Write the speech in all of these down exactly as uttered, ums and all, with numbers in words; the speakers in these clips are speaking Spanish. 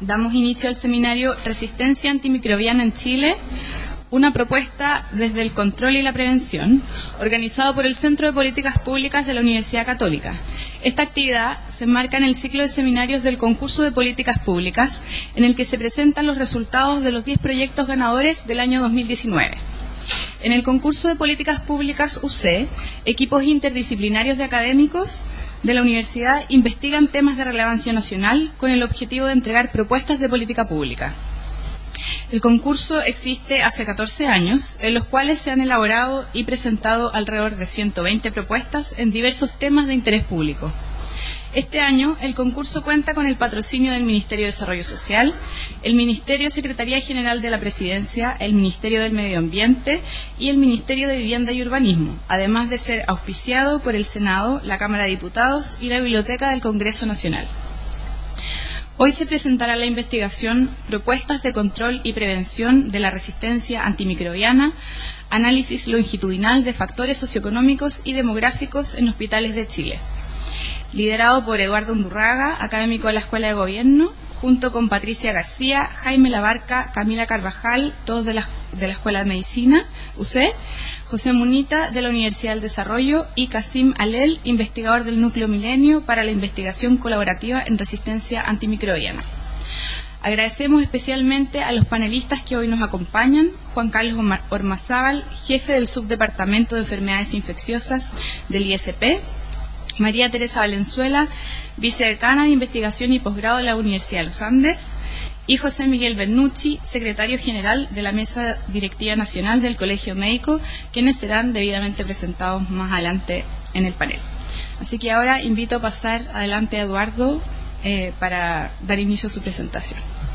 damos inicio al seminario Resistencia Antimicrobiana en Chile, una propuesta desde el control y la prevención, organizado por el Centro de Políticas Públicas de la Universidad Católica. Esta actividad se enmarca en el ciclo de seminarios del concurso de políticas públicas, en el que se presentan los resultados de los diez proyectos ganadores del año dos mil diecinueve. En el concurso de políticas públicas U C, equipos interdisciplinarios de académicos de la universidad investigan temas de relevancia nacional con el objetivo de entregar propuestas de política pública. El concurso existe hace catorce años, en los cuales se han elaborado y presentado alrededor de ciento veinte propuestas en diversos temas de interés público. Este año, el concurso cuenta con el patrocinio del Ministerio de Desarrollo Social, el Ministerio Secretaría General de la Presidencia, el Ministerio del Medio Ambiente y el Ministerio de Vivienda y Urbanismo, además de ser auspiciado por el Senado, la Cámara de Diputados y la Biblioteca del Congreso Nacional. Hoy se presentará la investigación Propuestas de Control y Prevención de la Resistencia Antimicrobiana, análisis longitudinal de factores socioeconómicos y demográficos en hospitales de Chile, liderado por Eduardo Undurraga, académico de la Escuela de Gobierno, junto con Patricia García, Jaime Labarca, Camila Carvajal, todos de la, de la Escuela de Medicina, U C, José Munita, de la Universidad del Desarrollo, y Kasim Alel, investigador del Núcleo Milenio para la Investigación Colaborativa en Resistencia Antimicrobiana. Agradecemos especialmente a los panelistas que hoy nos acompañan: Juan Carlos Ormazábal, jefe del Subdepartamento de Enfermedades Infecciosas del I S P, María Teresa Valenzuela, vicedecana de Investigación y Posgrado de la Universidad de los Andes, y José Miguel Bernucci, secretario general de la Mesa Directiva Nacional del Colegio Médico, quienes serán debidamente presentados más adelante en el panel. Así que ahora invito a pasar adelante a Eduardo eh, para dar inicio a su presentación.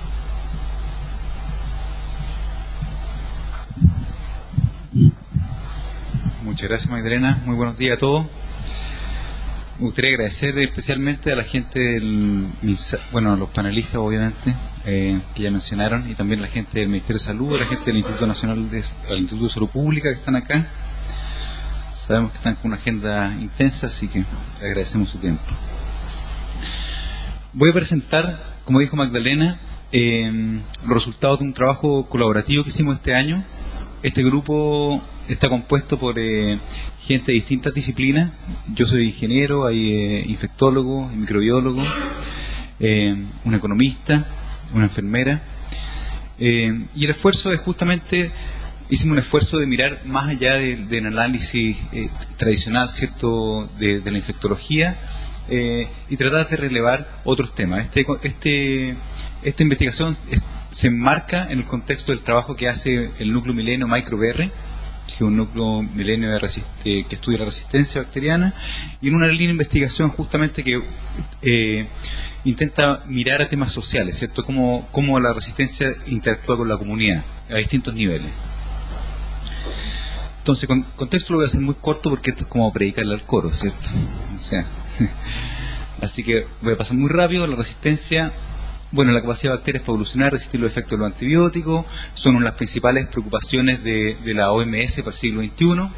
Muchas gracias, Magdalena. Muy buenos días a todos. Me gustaría agradecer especialmente a la gente del, bueno, a los panelistas, obviamente, eh, que ya mencionaron, y también a la gente del Ministerio de Salud, a la gente del Instituto Nacional de, del Instituto de Salud Pública que están acá. Sabemos que están con una agenda intensa, así que les agradecemos su tiempo. Voy a presentar, como dijo Magdalena, eh, los resultados de un trabajo colaborativo que hicimos este año. Este grupo está compuesto por eh, gente de distintas disciplinas. Yo soy ingeniero, hay eh, infectólogo, microbiólogo, eh, un economista, una enfermera. Eh, y el esfuerzo es justamente, hicimos un esfuerzo de mirar más allá de, del análisis eh, tradicional, ¿cierto?, de, de la infectología, eh, y tratar de relevar otros temas. Este, este, esta investigación es, se enmarca en el contexto del trabajo que hace el Núcleo Milenio MicroBR, que es un núcleo milenio de resist- que estudia la resistencia bacteriana, y en una línea de investigación justamente que eh, intenta mirar a temas sociales, ¿cierto? Cómo, cómo la resistencia interactúa con la comunidad a distintos niveles. Entonces, con contexto lo voy a hacer muy corto porque esto es como predicarle al coro, ¿cierto? O sea, así que voy a pasar muy rápido. La resistencia, bueno, la capacidad de bacterias para evolucionar, resistir los efectos de los antibióticos, son una de las principales preocupaciones de, de la O M S para el siglo veintiuno.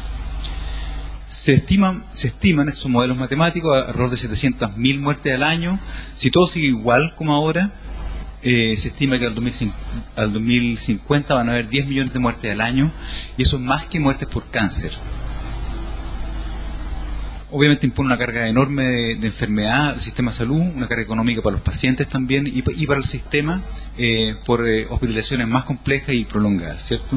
Se estiman, se estiman estos modelos matemáticos alrededor de setecientas mil muertes al año. Si todo sigue igual como ahora, eh, se estima que al, dos mil, al dos mil cincuenta van a haber diez millones de muertes al año, y eso es más que muertes por cáncer. Obviamente impone una carga enorme de, de enfermedad al sistema de salud, una carga económica para los pacientes también, y, y para el sistema eh, por eh, hospitalizaciones más complejas y prolongadas, ¿cierto?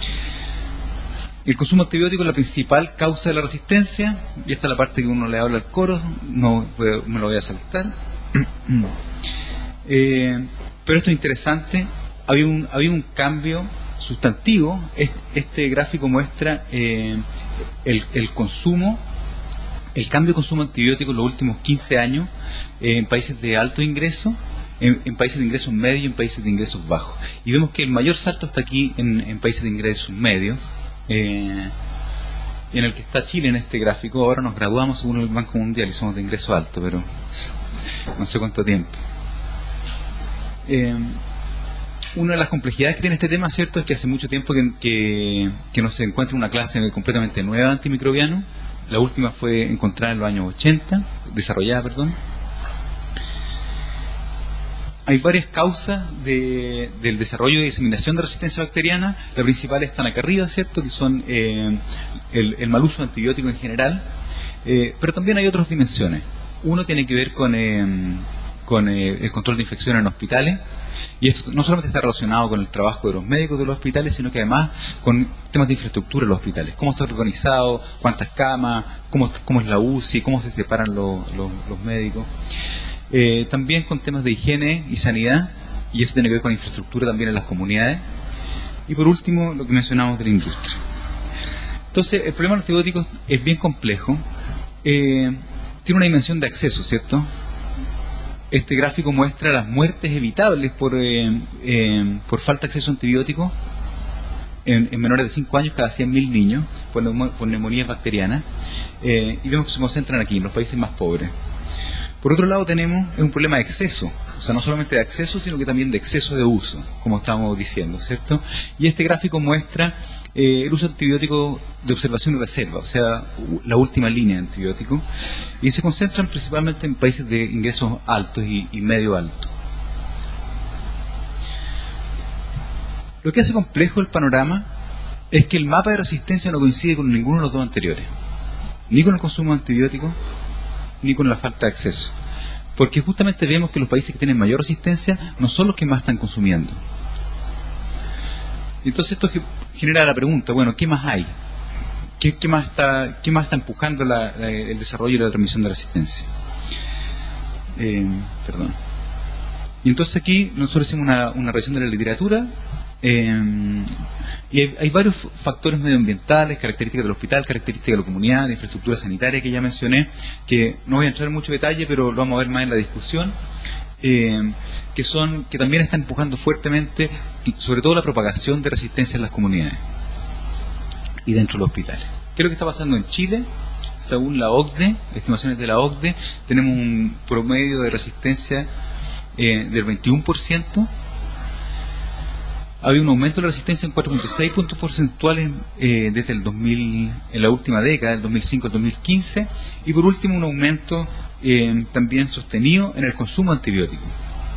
El consumo antibiótico es la principal causa de la resistencia, y esta es la parte que uno le habla al coro, no me lo voy a saltar. eh, pero esto es interesante, había un, había un cambio sustantivo. Este gráfico muestra eh, el, el consumo el cambio de consumo antibiótico en los últimos quince años eh, en países de alto ingreso, en, en países de ingresos medios y en países de ingresos bajos. Y vemos que el mayor salto está aquí en, en países de ingresos medios, eh, en el que está Chile en este gráfico. Ahora nos graduamos según el Banco Mundial y somos de ingreso alto, pero no sé cuánto tiempo. Eh, una de las complejidades que tiene este tema, ¿cierto?, es que hace mucho tiempo que, que, que no se encuentra una clase completamente nueva de antimicrobiano. La última fue encontrada en los años ochenta, desarrollada, perdón. hay varias causas de, del desarrollo y diseminación de resistencia bacteriana. Las principales están acá arriba, ¿cierto?, que son eh, el, el mal uso de antibióticos en general, eh, pero también hay otras dimensiones. Uno tiene que ver con, eh, con eh, el control de infecciones en hospitales, y esto no solamente está relacionado con el trabajo de los médicos de los hospitales, sino que además con temas de infraestructura en los hospitales. Cómo está organizado, cuántas camas, cómo, cómo es la U C I, cómo se separan los, los, los médicos. Eh, también con temas de higiene y sanidad, y eso tiene que ver con infraestructura también en las comunidades. Y por último, lo que mencionamos de la industria. Entonces, el problema de los antibióticos es bien complejo. Eh, tiene una dimensión de acceso, ¿cierto? Este gráfico muestra las muertes evitables por, eh, eh, por falta de acceso a antibióticos en, en menores de cinco años, cada cien mil niños, por, por neumonías bacterianas. Eh, y vemos que se concentran aquí, en los países más pobres. Por otro lado tenemos un problema de exceso, o sea, no solamente de acceso, sino que también de exceso de uso, como estamos diciendo, ¿cierto? Y este gráfico muestra eh, el uso de antibióticos de observación y reserva, o sea, la última línea de antibióticos, y se concentran principalmente en países de ingresos altos y, y medio altos. Lo que hace complejo el panorama es que el mapa de resistencia no coincide con ninguno de los dos anteriores, ni con el consumo de antibióticos, ni con la falta de acceso, porque justamente vemos que los países que tienen mayor resistencia no son los que más están consumiendo. Entonces esto genera la pregunta, bueno, ¿qué más hay? ¿Qué, qué, más, está, qué más está empujando la, la, el desarrollo y la transmisión de resistencia? Eh, perdón. Y entonces aquí nosotros hicimos una, una revisión de la literatura, eh, y hay, hay varios factores medioambientales, características del hospital, características de la comunidad, de infraestructura sanitaria que ya mencioné, que no voy a entrar en mucho detalle, pero lo vamos a ver más en la discusión, eh, que son que también están empujando fuertemente, sobre todo la propagación de resistencia en las comunidades y dentro de los hospitales. ¿Qué es lo que está pasando en Chile? Según la O C D E, estimaciones de la O C D E, tenemos un promedio de resistencia eh, del veintiuno por ciento. Había un aumento de la resistencia en cuatro punto seis puntos porcentuales eh, desde el dos mil, en la última década, del dos mil cinco al dos mil quince, y por último un aumento eh, también sostenido en el consumo de antibióticos.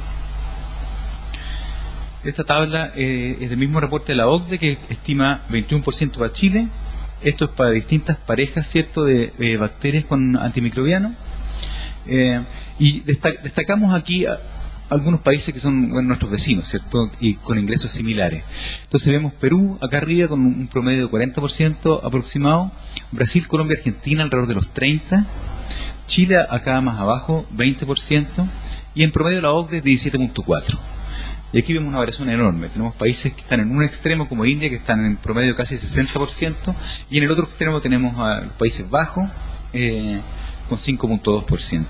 Esta tabla eh, es del mismo reporte de la O C D E, que estima veintiuno por ciento para Chile. Esto es para distintas parejas, ¿cierto?, de eh, bacterias con antimicrobianos. Eh, y destac- destacamos aquí a, algunos países que son, bueno, nuestros vecinos, ¿cierto?, y con ingresos similares. Entonces vemos Perú acá arriba con un promedio de cuarenta por ciento aproximado, Brasil, Colombia, Argentina alrededor de los treinta por ciento, Chile acá más abajo veinte por ciento, y en promedio la O C D E es diecisiete punto cuatro por ciento. Y aquí vemos una variación enorme. Tenemos países que están en un extremo como India, que están en promedio casi sesenta por ciento, y en el otro extremo tenemos a los Países Bajos eh, con cinco punto dos por ciento.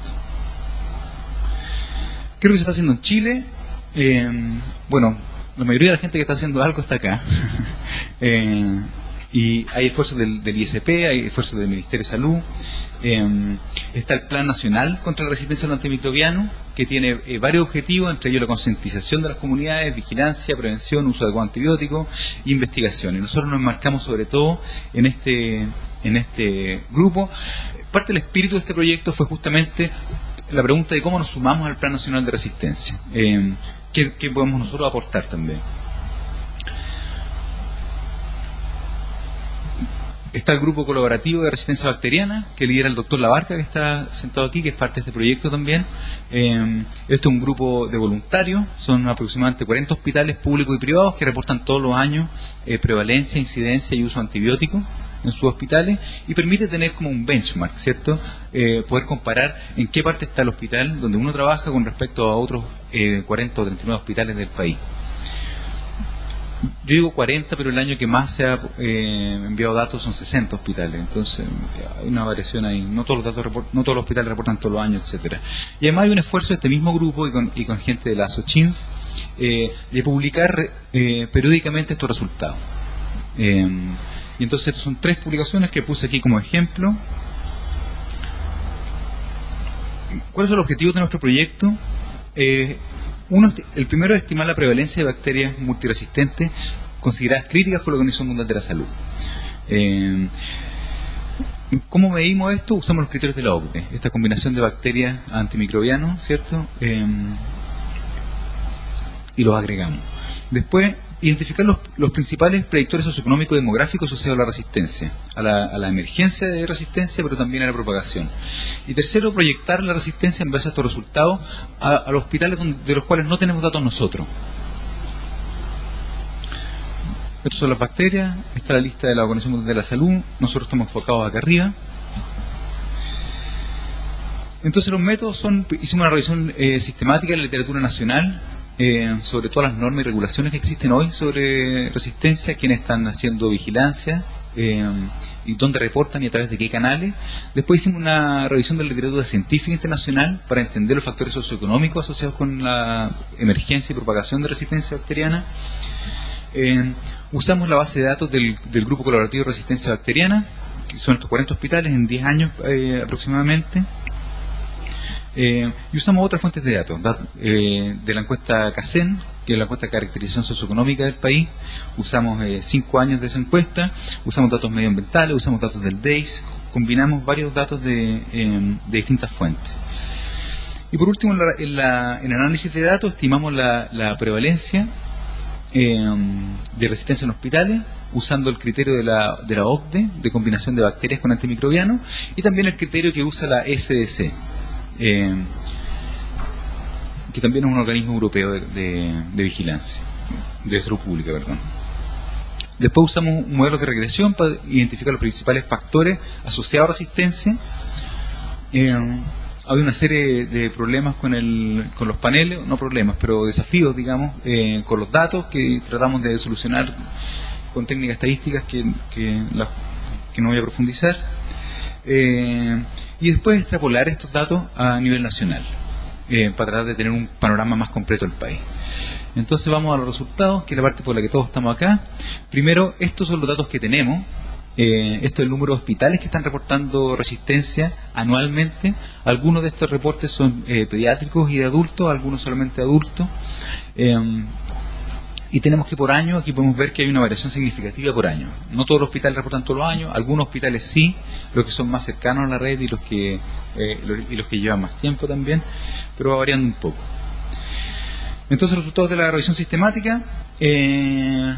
¿Qué es lo que se está haciendo en Chile? Eh, bueno, la mayoría de la gente que está haciendo algo está acá. eh, y hay esfuerzos del, del I S P, hay esfuerzos del Ministerio de Salud. Eh, está el Plan Nacional contra la Resistencia a los Antimicrobianos, que tiene eh, varios objetivos, entre ellos la concientización de las comunidades, vigilancia, prevención, uso de antibióticos e investigación. Y nosotros nos enmarcamos sobre todo en este, en este grupo. Parte del espíritu de este proyecto fue justamente la pregunta de cómo nos sumamos al Plan Nacional de Resistencia. Eh, ¿qué, ¿Qué podemos nosotros aportar también? Está el grupo colaborativo de resistencia bacteriana, que lidera el doctor Labarca, que está sentado aquí, que es parte de este proyecto también. Eh, este es un grupo de voluntarios, son aproximadamente cuarenta hospitales públicos y privados que reportan todos los años eh, prevalencia, incidencia y uso de antibióticos en sus hospitales, y permite tener como un benchmark, ¿cierto? Eh, poder comparar en qué parte está el hospital donde uno trabaja con respecto a otros eh, cuarenta o treinta y nueve hospitales del país. Yo digo cuarenta, pero el año que más se ha eh, enviado datos son sesenta hospitales, entonces hay una variación ahí. No todos los datos report- no todos los hospitales reportan todos los años, etcétera. Y además hay un esfuerzo de este mismo grupo y con, y con gente de la SOCHINF eh, de publicar eh, periódicamente estos resultados. Eh, y entonces son tres publicaciones que puse aquí como ejemplo. ¿Cuál es el objetivo de nuestro proyecto? Eh, Uno, el primero es estimar la prevalencia de bacterias multiresistentes consideradas críticas por la Organización Mundial de la Salud. Eh, ¿Cómo medimos esto? Usamos los criterios de la O C D E, esta combinación de bacterias antimicrobianos, ¿cierto? Eh, y los agregamos. Después, identificar los, los principales predictores socioeconómicos y demográficos asociados a la resistencia, a la, a la emergencia de resistencia, pero también a la propagación. Y tercero, proyectar la resistencia en base a estos resultados a, a los hospitales donde, de los cuales no tenemos datos nosotros. Estas son las bacterias, está la lista de la Organización Mundial de la Salud, nosotros estamos enfocados acá arriba. Entonces los métodos son, hicimos una revisión eh, sistemática de la literatura nacional, eh, sobre todas las normas y regulaciones que existen hoy sobre resistencia, quiénes están haciendo vigilancia, eh, y dónde reportan y a través de qué canales. Después hicimos una revisión de la literatura científica internacional para entender los factores socioeconómicos asociados con la emergencia y propagación de resistencia bacteriana. Eh, usamos la base de datos del, del Grupo Colaborativo de Resistencia Bacteriana, que son estos cuarenta hospitales en diez años eh, aproximadamente. Eh, y usamos otras fuentes de datos, dat, eh, de la encuesta CACEN, que es la encuesta de caracterización socioeconómica del país. Usamos eh, cinco años de esa encuesta, usamos datos medioambientales, usamos datos del D E I S, combinamos varios datos de, eh, de distintas fuentes. Y por último, en, la, en, la, en el análisis de datos, estimamos la, la prevalencia eh, de resistencia en hospitales, usando el criterio de la, de la O C D E, de combinación de bacterias con antimicrobianos, y también el criterio que usa la S D C. Eh, que también es un organismo europeo de, de, de vigilancia, de salud pública, perdón. Después usamos modelos de regresión para identificar los principales factores asociados a resistencia. Eh, había una serie de problemas con, el, con los paneles, no problemas, pero desafíos, digamos, eh, con los datos que tratamos de solucionar con técnicas estadísticas que, que, la, que no voy a profundizar. Eh, y después extrapolar estos datos a nivel nacional, eh, para tratar de tener un panorama más completo del país. Entonces vamos a los resultados, que es la parte por la que todos estamos acá. Primero, estos son los datos que tenemos. Eh, esto es el número de hospitales que están reportando resistencia anualmente. Algunos de estos reportes son eh, pediátricos y de adultos, algunos solamente adultos. Eh, Y tenemos que por año, aquí podemos ver que hay una variación significativa por año. No todos los hospitales reportan todos los años, algunos hospitales sí, los que son más cercanos a la red y los que eh, los, y los que llevan más tiempo también, pero va variando un poco. Entonces, los resultados de la revisión sistemática, eh,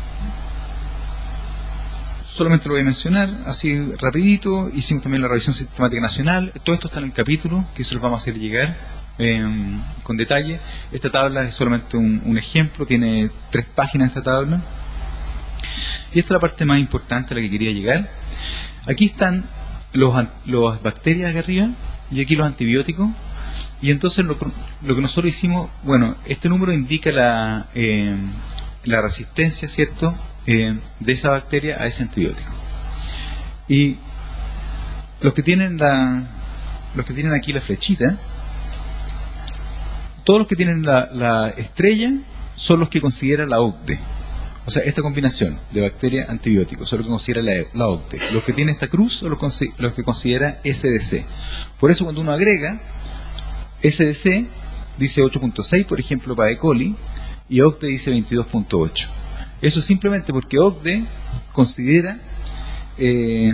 solamente lo voy a mencionar así rapidito. Hicimos también la revisión sistemática nacional. Todo esto está en el capítulo, que se los vamos a hacer llegar Eh, con detalle. Esta tabla es solamente un, un ejemplo, tiene tres páginas esta tabla, y esta es la parte más importante a la que quería llegar. Aquí están los, los bacterias acá arriba y aquí los antibióticos, y entonces lo, lo que nosotros hicimos, bueno, este número indica la, eh, la resistencia, ¿cierto?, eh, de esa bacteria a ese antibiótico. Y los que tienen la, los que tienen aquí la flechita, todos los que tienen la, la estrella son los que considera la O C D E. O sea, esta combinación de bacteria antibióticos son los que considera la, la O C D E. Los que tienen esta cruz son los, los que considera S D C. Por eso cuando uno agrega, S D C dice ocho punto seis, por ejemplo, para E. coli, y O C D E dice veintidós punto ocho. Eso simplemente porque O C D E considera eh,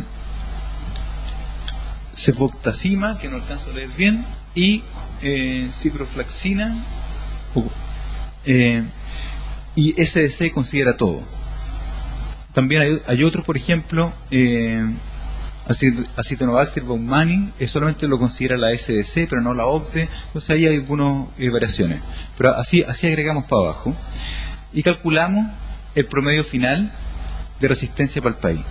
cefoxime, que no alcanzo a leer bien, y Eh, ciprofloxacina, eh, y S D C considera todo. También hay, hay otros, por ejemplo, eh, Acinetobacter baumannii, eh, solamente lo considera la S D C, pero no la O C D E. Entonces ahí hay algunas eh, variaciones, pero así, así agregamos para abajo y calculamos el promedio final de resistencia para el país.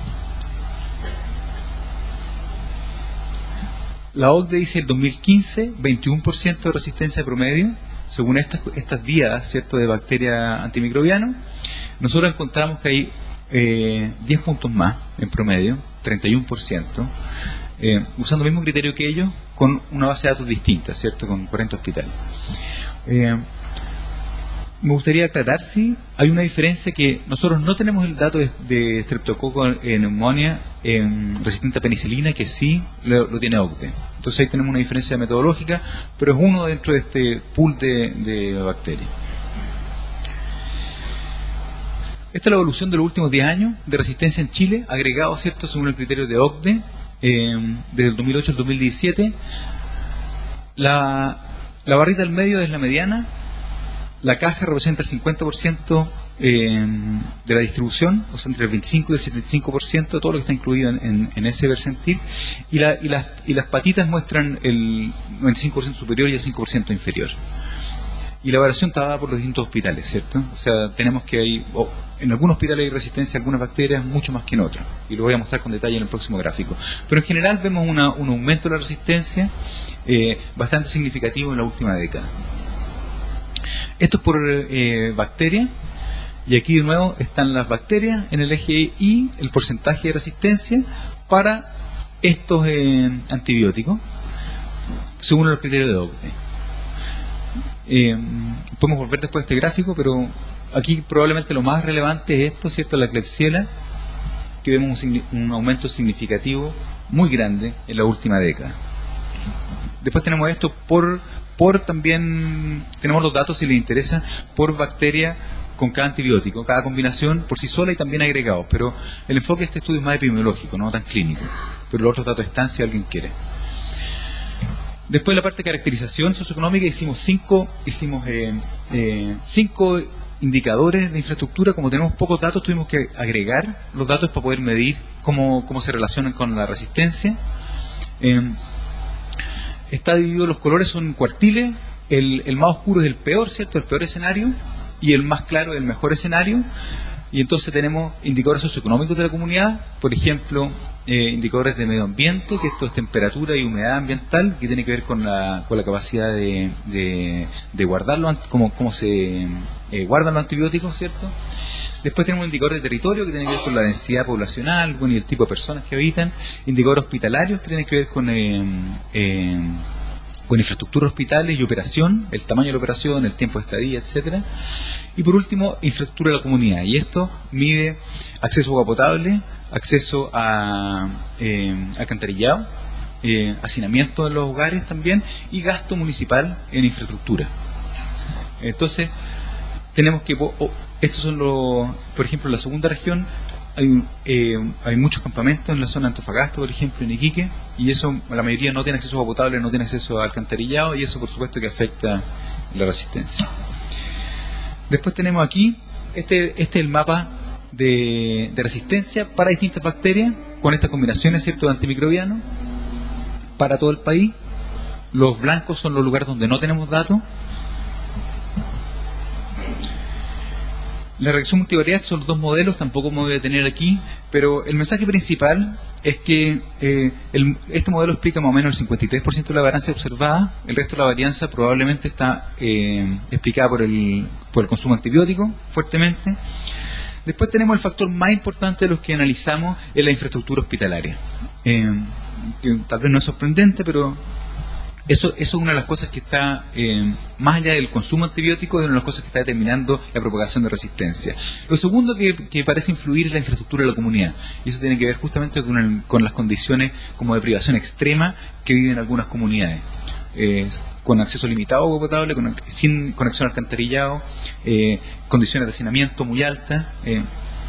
La O C D E dice el dos mil quince, veintiuno por ciento de resistencia promedio, según estas, estas días, ¿cierto?, de bacterias antimicrobianas. Nosotros encontramos que hay eh, diez puntos más en promedio, treinta y uno por ciento, eh, usando el mismo criterio que ellos, con una base de datos distinta, ¿cierto?, con cuarenta hospitales. Eh, me gustaría aclarar si hay una diferencia, que nosotros no tenemos el dato de, de Streptococo en neumonía en resistente a penicilina, que sí lo, lo tiene O C D E. Entonces ahí tenemos una diferencia metodológica, pero es uno dentro de este pool de, de bacterias. Esta es la evolución de los últimos diez años de resistencia en Chile, agregado, ¿cierto?, según el criterio de O C D E, eh, desde el dos mil ocho al dos mil diecisiete. La, la barrita del medio es la mediana. la caja representa el cincuenta por ciento eh, de la distribución, o sea, entre el veinticinco y el setenta y cinco por ciento de todo lo que está incluido en, en, en ese percentil, y, la, y, las, y las patitas muestran el noventa y cinco por ciento superior y el cinco por ciento inferior. Y la variación está dada por los distintos hospitales, ¿cierto? O sea, tenemos que hay, oh, en algunos hospitales hay resistencia a algunas bacterias mucho más que en otros, y lo voy a mostrar con detalle en el próximo gráfico. Pero en general vemos una, un aumento de la resistencia eh, bastante significativo en la última década. Esto es por eh, bacteria, y aquí de nuevo están las bacterias en el eje Y, el porcentaje de resistencia para estos eh, antibióticos, según los criterios de O C D E. Eh, podemos volver después a este gráfico, pero aquí probablemente lo más relevante es esto, ¿cierto? La Klebsiella, que vemos un, un aumento significativo muy grande en la última década. Después tenemos esto por, por también, tenemos los datos, si les interesa, por bacteria con cada antibiótico, cada combinación por sí sola y también agregados, pero el enfoque de este estudio es más epidemiológico, no tan clínico, pero los otros datos están si alguien quiere. Después, la parte de caracterización socioeconómica, hicimos cinco, hicimos eh, eh, cinco indicadores de infraestructura. Como tenemos pocos datos, tuvimos que agregar los datos para poder medir cómo, cómo se relacionan con la resistencia. Eh, está dividido, los colores son cuartiles, el, el más oscuro es el peor, ¿cierto? El peor escenario, y el más claro es el mejor escenario. Y entonces tenemos indicadores socioeconómicos de la comunidad, por ejemplo, eh, indicadores de medio ambiente, que esto es temperatura y humedad ambiental, que tiene que ver con la, con la capacidad de, de, de guardarlo, cómo, cómo se eh, guardan los antibióticos, ¿cierto? Después tenemos un indicador de territorio que tiene que ver con la densidad poblacional, bueno, y el tipo de personas que habitan, indicadores hospitalarios que tienen que ver con eh, eh, con infraestructura hospitales y operación, el tamaño de la operación, el tiempo de estadía, etcétera. Y por último, infraestructura de la comunidad. Y esto mide acceso a agua potable, acceso a eh, alcantarillado, eh, hacinamiento de los hogares también, y gasto municipal en infraestructura. Entonces, tenemos que, oh, estos son los, por ejemplo, en la segunda región, hay, eh, hay muchos campamentos en la zona de Antofagasta, por ejemplo, en Iquique, y eso, la mayoría no tiene acceso a agua potable, no tiene acceso a alcantarillado, y eso por supuesto que afecta la resistencia. Después tenemos aquí, este, este es el mapa de, de resistencia para distintas bacterias, con estas combinaciones, ¿cierto?, de antimicrobianos, para todo el país. Los blancos son los lugares donde no tenemos datos. La reacción multivariada son los dos modelos, tampoco me voy a detener aquí, pero el mensaje principal es que eh, el, este modelo explica más o menos el cincuenta y tres por ciento de la varianza observada, el resto de la varianza probablemente está eh, explicada por el, por el consumo antibiótico, fuertemente. Después tenemos el factor más importante de los que analizamos, es la infraestructura hospitalaria. Eh, que tal vez no es sorprendente, pero Eso, eso es una de las cosas que está, eh, más allá del consumo antibiótico, es una de las cosas que está determinando la propagación de resistencia. Lo segundo que, que parece influir es la infraestructura de la comunidad. Y eso tiene que ver justamente con, el, con las condiciones como de privación extrema que viven algunas comunidades. Eh, con acceso limitado a agua potable, con, sin conexión al alcantarillado, eh, condiciones de hacinamiento muy altas. Eh.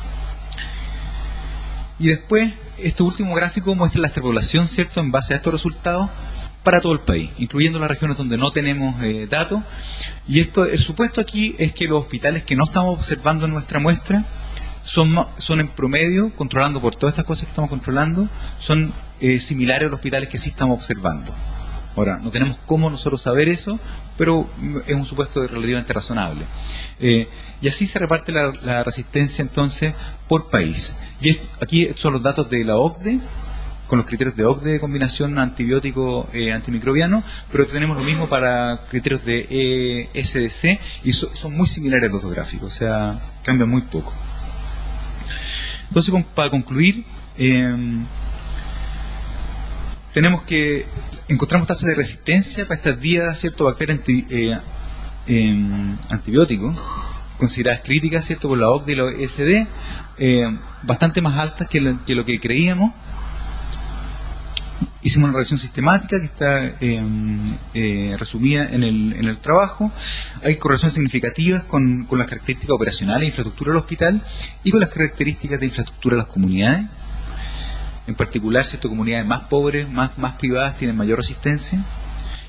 Y después, este último gráfico muestra la extrapolación, ¿cierto?, en base a estos resultados, para todo el país, incluyendo las regiones donde no tenemos eh, datos. Y esto, el supuesto aquí es que los hospitales que no estamos observando en nuestra muestra son, son en promedio, controlando por todas estas cosas que estamos controlando, son eh, similares a los hospitales que sí estamos observando. Ahora, no tenemos cómo nosotros saber eso, pero es un supuesto relativamente razonable. Eh, y así se reparte la, la resistencia entonces por país. Y es, aquí son los datos de la O C D E, con los criterios de O C D E de combinación antibiótico-antimicrobiano, eh, pero tenemos lo mismo para criterios de E S D C, y so, son muy similares los dos gráficos, o sea, cambian muy poco. Entonces, con, para concluir, eh, tenemos que encontramos tasas de resistencia para estas diez, ¿cierto?, bacterias anti, eh, eh, antibióticos, consideradas críticas, ¿cierto?, por la O C D E y la E S D E, eh, bastante más altas que, la, que lo que creíamos. Hicimos una revisión sistemática que está eh, eh, resumida en el, en el trabajo. Hay correlaciones significativas con, con las características operacionales de infraestructura del hospital y con las características de infraestructura de las comunidades. En particular, ciertas comunidades más pobres, más, más privadas, tienen mayor resistencia.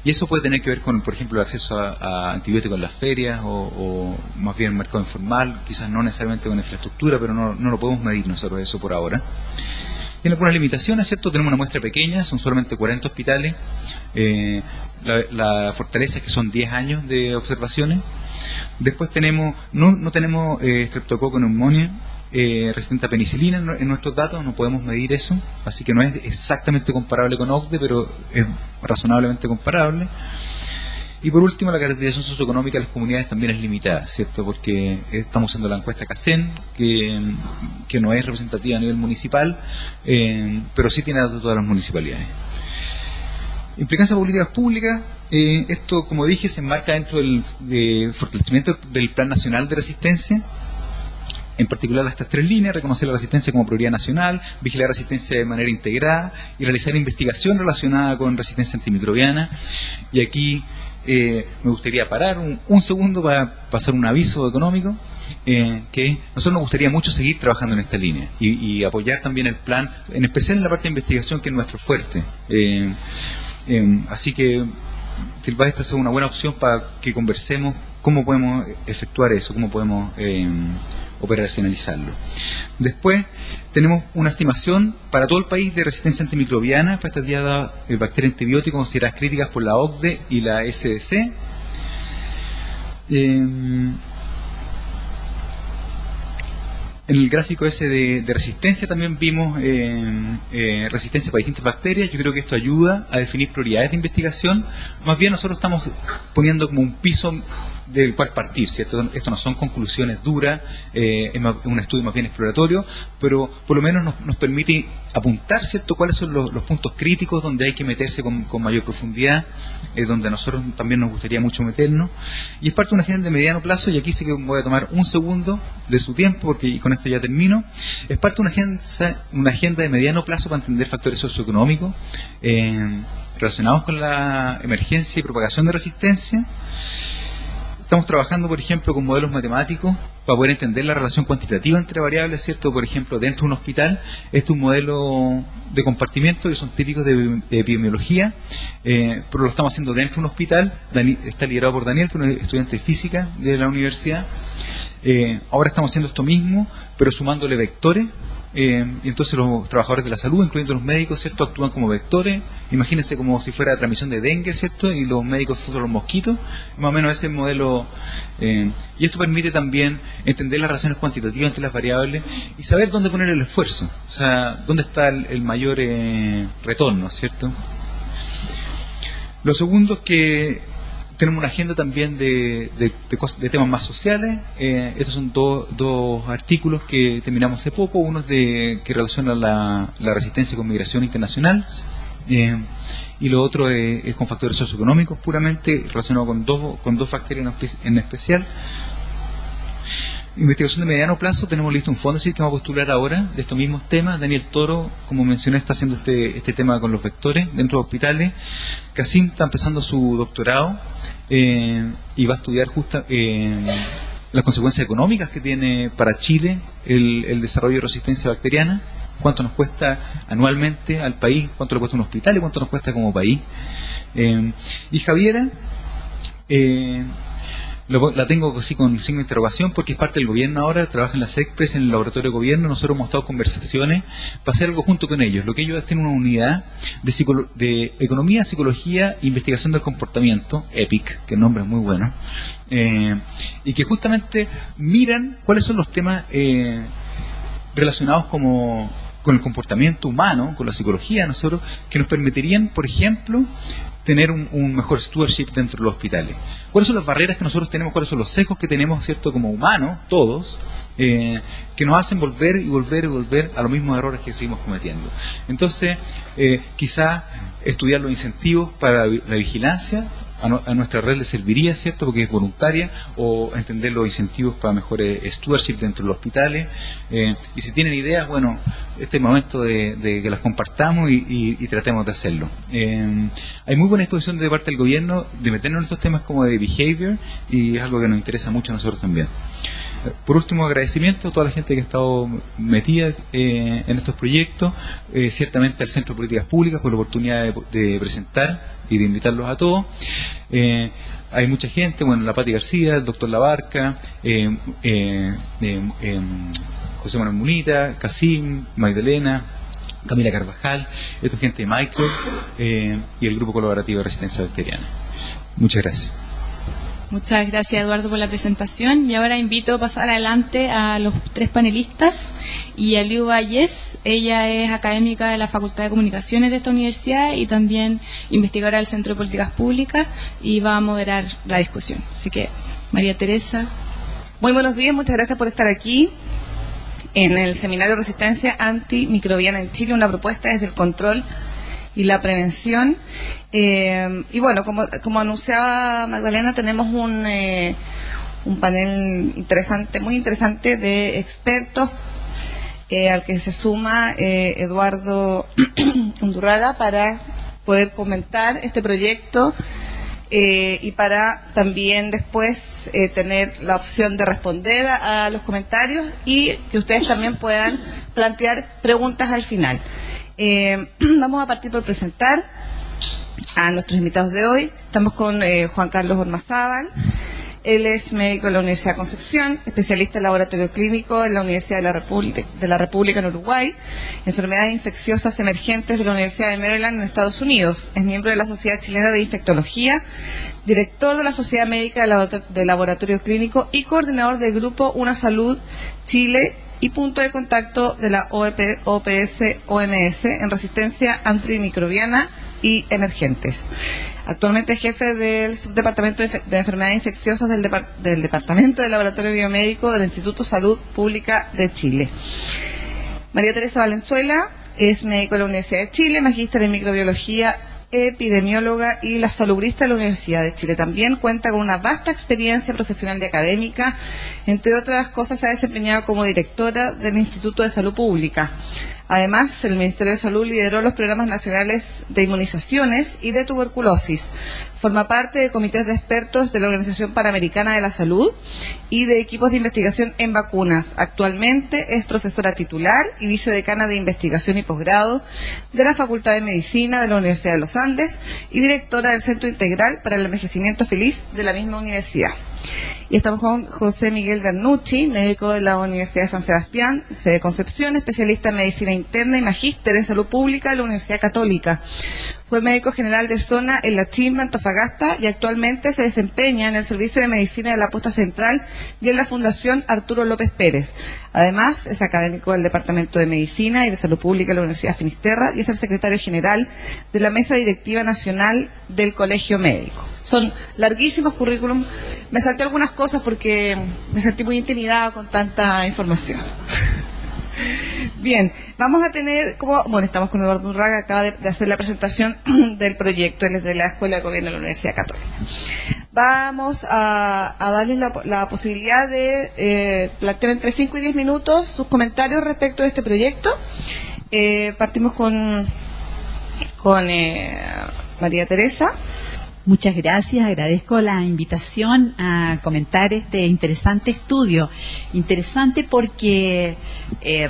Y eso puede tener que ver con, por ejemplo, el acceso a, a antibióticos en las ferias, o, o más bien el mercado informal, quizás no necesariamente con infraestructura, pero no, no lo podemos medir nosotros eso por ahora. Tiene algunas limitaciones, ¿cierto? Tenemos una muestra pequeña, son solamente cuarenta hospitales. Eh, la, la fortaleza es que son diez años de observaciones. Después tenemos, no, no tenemos eh, Streptococcus pneumoniae eh, resistente a penicilina en, en nuestros datos, no podemos medir eso, así que no es exactamente comparable con O C D E, pero es razonablemente comparable. Y por último, la caracterización socioeconómica de las comunidades también es limitada, ¿cierto? Porque estamos usando la encuesta CACEN, que, que no es representativa a nivel municipal, eh, pero sí tiene datos de todas las municipalidades. Implicancia de políticas públicas, eh, esto, como dije, se enmarca dentro del de fortalecimiento del Plan Nacional de Resistencia, en particular estas tres líneas: reconocer la resistencia como prioridad nacional, vigilar la resistencia de manera integrada y realizar investigación relacionada con resistencia antimicrobiana. Y aquí eh, me gustaría parar un, un segundo para pasar un aviso económico, eh, que nosotros nos gustaría mucho seguir trabajando en esta línea y, y apoyar también el plan, en especial en la parte de investigación, que es nuestro fuerte. Eh, eh, así que tal vez esta sea una buena opción para que conversemos cómo podemos efectuar eso, cómo podemos eh, operacionalizarlo. Después tenemos una estimación para todo el país de resistencia antimicrobiana para estas diadas eh, bacterias antibióticas consideradas críticas por la O C D E y la S D C. Eh, En el gráfico ese de, de resistencia también vimos eh, eh, resistencia para distintas bacterias. Yo creo que esto ayuda a definir prioridades de investigación. Más bien nosotros estamos poniendo como un piso del cual partir, ¿cierto? Esto no son conclusiones duras, eh, es más, un estudio más bien exploratorio, pero por lo menos nos, nos permite apuntar, ¿cierto?, cuáles son los, los puntos críticos donde hay que meterse con, con mayor profundidad, eh, donde a nosotros también nos gustaría mucho meternos, y es parte de una agenda de mediano plazo, y aquí sí que voy a tomar un segundo de su tiempo, porque y con esto ya termino. Es parte de una agenda, una agenda de mediano plazo para entender factores socioeconómicos eh, relacionados con la emergencia y propagación de resistencia. Estamos trabajando, por ejemplo, con modelos matemáticos para poder entender la relación cuantitativa entre variables, ¿cierto? Por ejemplo, dentro de un hospital, este es un modelo de compartimiento que son típicos de, de epidemiología, eh, pero lo estamos haciendo dentro de un hospital. Dani, está liderado por Daniel, que es un estudiante de física de la universidad. Eh, ahora estamos haciendo esto mismo, pero sumándole vectores. Eh, y entonces los trabajadores de la salud, incluyendo los médicos, ¿cierto?, actúan como vectores. Imagínense como si fuera transmisión de dengue, ¿cierto?, y los médicos son los mosquitos. Más o menos ese modelo. Eh, y esto permite también entender las relaciones cuantitativas entre las variables y saber dónde poner el esfuerzo, o sea, dónde está el, el mayor eh, retorno, ¿cierto? Lo segundo es que tenemos una agenda también de, de, de, de temas más sociales. Eh, estos son do, dos artículos que terminamos hace poco. Uno es de, que relaciona la, la resistencia con migración internacional, eh, y lo otro es, es con factores socioeconómicos puramente, relacionado con dos, con dos factores en, en especial. Investigación de mediano plazo, tenemos listo un fondo que vamos a postular ahora de estos mismos temas. Daniel Toro, como mencioné, está haciendo este, este tema con los vectores dentro de hospitales. Casim está empezando su doctorado eh, y va a estudiar justa, eh, las consecuencias económicas que tiene para Chile el, el desarrollo de resistencia bacteriana, cuánto nos cuesta anualmente al país, cuánto le cuesta un hospital y cuánto nos cuesta como país. Eh, y Javiera, eh, la tengo así con signo de interrogación porque es parte del gobierno ahora, trabaja en la SECPRES, en el laboratorio de gobierno. Nosotros hemos estado en conversaciones para hacer algo junto con ellos. Lo que ellos tienen una unidad de, psicolo de economía, psicología e investigación del comportamiento, EPIC, que el nombre es muy bueno, eh, y que justamente miran cuáles son los temas eh, relacionados como con el comportamiento humano, con la psicología de nosotros, que nos permitirían, por ejemplo, tener un, un mejor stewardship dentro de los hospitales. ¿Cuáles son las barreras que nosotros tenemos? ¿Cuáles son los sesgos que tenemos, cierto, como humanos, todos, eh, que nos hacen volver y volver y volver a los mismos errores que seguimos cometiendo? Entonces, eh, quizá estudiar los incentivos para la vigilancia a, no, a nuestra red le serviría, ¿cierto?, porque es voluntaria, o entender los incentivos para mejores stewardship dentro de los hospitales. Eh, y si tienen ideas, bueno, este es el momento de, de que las compartamos y, y, y tratemos de hacerlo. Eh, hay muy buena disposición de parte del gobierno de meternos en estos temas como de behavior, y es algo que nos interesa mucho a nosotros también. Por último, agradecimiento a toda la gente que ha estado metida eh, en estos proyectos, eh, ciertamente al Centro de Políticas Públicas por la oportunidad de, de presentar y de invitarlos a todos. Eh, hay mucha gente, bueno, la Pati García, el doctor Labarca, eh, eh, eh, eh, José Manuel Munita, Casim, Magdalena, Camila Carvajal, esta gente de Micro eh, y el Grupo Colaborativo de Resistencia Bacteriana. Muchas gracias. Muchas gracias, Eduardo, por la presentación. Y ahora invito a pasar adelante a los tres panelistas y a Liu Valles. Ella es académica de la Facultad de Comunicaciones de esta universidad y también investigadora del Centro de Políticas Públicas y va a moderar la discusión. Así que, María Teresa. Muy buenos días, muchas gracias por estar aquí en el Seminario Resistencia Antimicrobiana en Chile, una propuesta desde el control y la prevención. Eh, y bueno, como, como anunciaba Magdalena, tenemos un, eh, un panel interesante, muy interesante de expertos, eh, al que se suma eh, Eduardo Undurraga para poder comentar este proyecto eh, y para también después eh, tener la opción de responder a, a los comentarios y que ustedes también puedan plantear preguntas al final. Eh, vamos a partir por presentar a nuestros invitados de hoy. Estamos con eh, Juan Carlos Ormazábal. Él es médico de la Universidad de Concepción, especialista en laboratorio clínico en la Universidad de la República, de la República en Uruguay, enfermedades infecciosas emergentes de la Universidad de Maryland en Estados Unidos. Es miembro de la Sociedad Chilena de Infectología, director de la Sociedad Médica de Laboratorio Clínico y coordinador del grupo Una Salud Chile y punto de contacto de la O P S O M S en resistencia antimicrobiana y emergentes. Actualmente es jefe del subdepartamento de enfermedades infecciosas del, Depart del Departamento de Laboratorio Biomédico del Instituto Salud Pública de Chile. María Teresa Valenzuela es médico de la Universidad de Chile, magíster en microbiología, epidemióloga y la salubrista de la Universidad de Chile. También cuenta con una vasta experiencia profesional y académica. Entre otras cosas, se ha desempeñado como directora del Instituto de Salud Pública. Además, el Ministerio de Salud lideró los programas nacionales de inmunizaciones y de tuberculosis. Forma parte de comités de expertos de la Organización Panamericana de la Salud y de equipos de investigación en vacunas. Actualmente es profesora titular y vicedecana de investigación y posgrado de la Facultad de Medicina de la Universidad de los Andes y directora del Centro Integral para el Envejecimiento Feliz de la misma universidad. Y estamos con José Miguel Bernucci, médico de la Universidad de San Sebastián, sede Concepción, especialista en medicina interna y magíster en salud pública de la Universidad Católica. Fue médico general de zona en La Chimba, Antofagasta, y actualmente se desempeña en el Servicio de Medicina de la Posta Central y en la Fundación Arturo López Pérez. Además, es académico del Departamento de Medicina y de Salud Pública de la Universidad Finisterra y es el secretario general de la Mesa Directiva Nacional del Colegio Médico. Son larguísimos currículum. Me salté algunas cosas porque me sentí muy intimidada con tanta información. Bien, vamos a tener, como bueno, estamos con Eduardo Undurraga, acaba de, de hacer la presentación del proyecto, él es de la Escuela de Gobierno de la Universidad Católica. Vamos a, a darles la, la posibilidad de eh, plantear entre cinco y diez minutos sus comentarios respecto de este proyecto. Eh, partimos con, con eh, María Teresa. Muchas gracias, agradezco la invitación a comentar este interesante estudio. Interesante porque eh,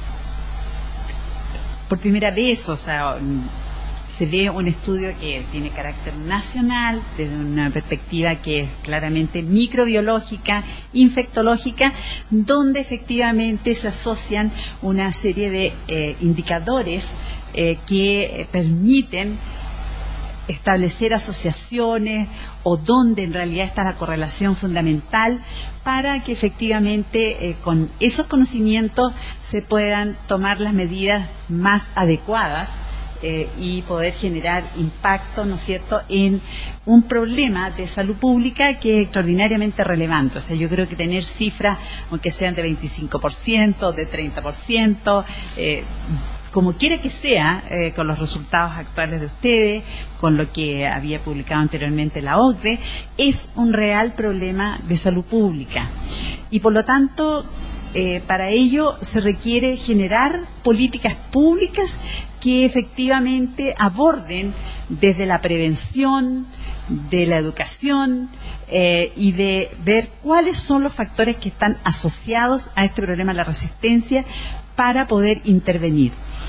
por primera vez, o sea, se ve un estudio que tiene carácter nacional, desde una perspectiva que es claramente microbiológica, infectológica, donde efectivamente se asocian una serie de eh, indicadores eh, que permiten establecer asociaciones o donde en realidad está la correlación fundamental para que efectivamente eh, con esos conocimientos se puedan tomar las medidas más adecuadas eh, y poder generar impacto, ¿no es cierto?, en un problema de salud pública que es extraordinariamente relevante. O sea, yo creo que tener cifras, aunque sean de veinticinco por ciento, de treinta por ciento, eh, como quiera que sea, eh, con los resultados actuales de ustedes, con lo que había publicado anteriormente la O C D E, es un real problema de salud pública. Y por lo tanto, eh, para ello se requiere generar políticas públicas que efectivamente aborden desde la prevención, de la educación, eh, y de ver cuáles son los factores que están asociados a este problema de la resistencia para poder intervenir.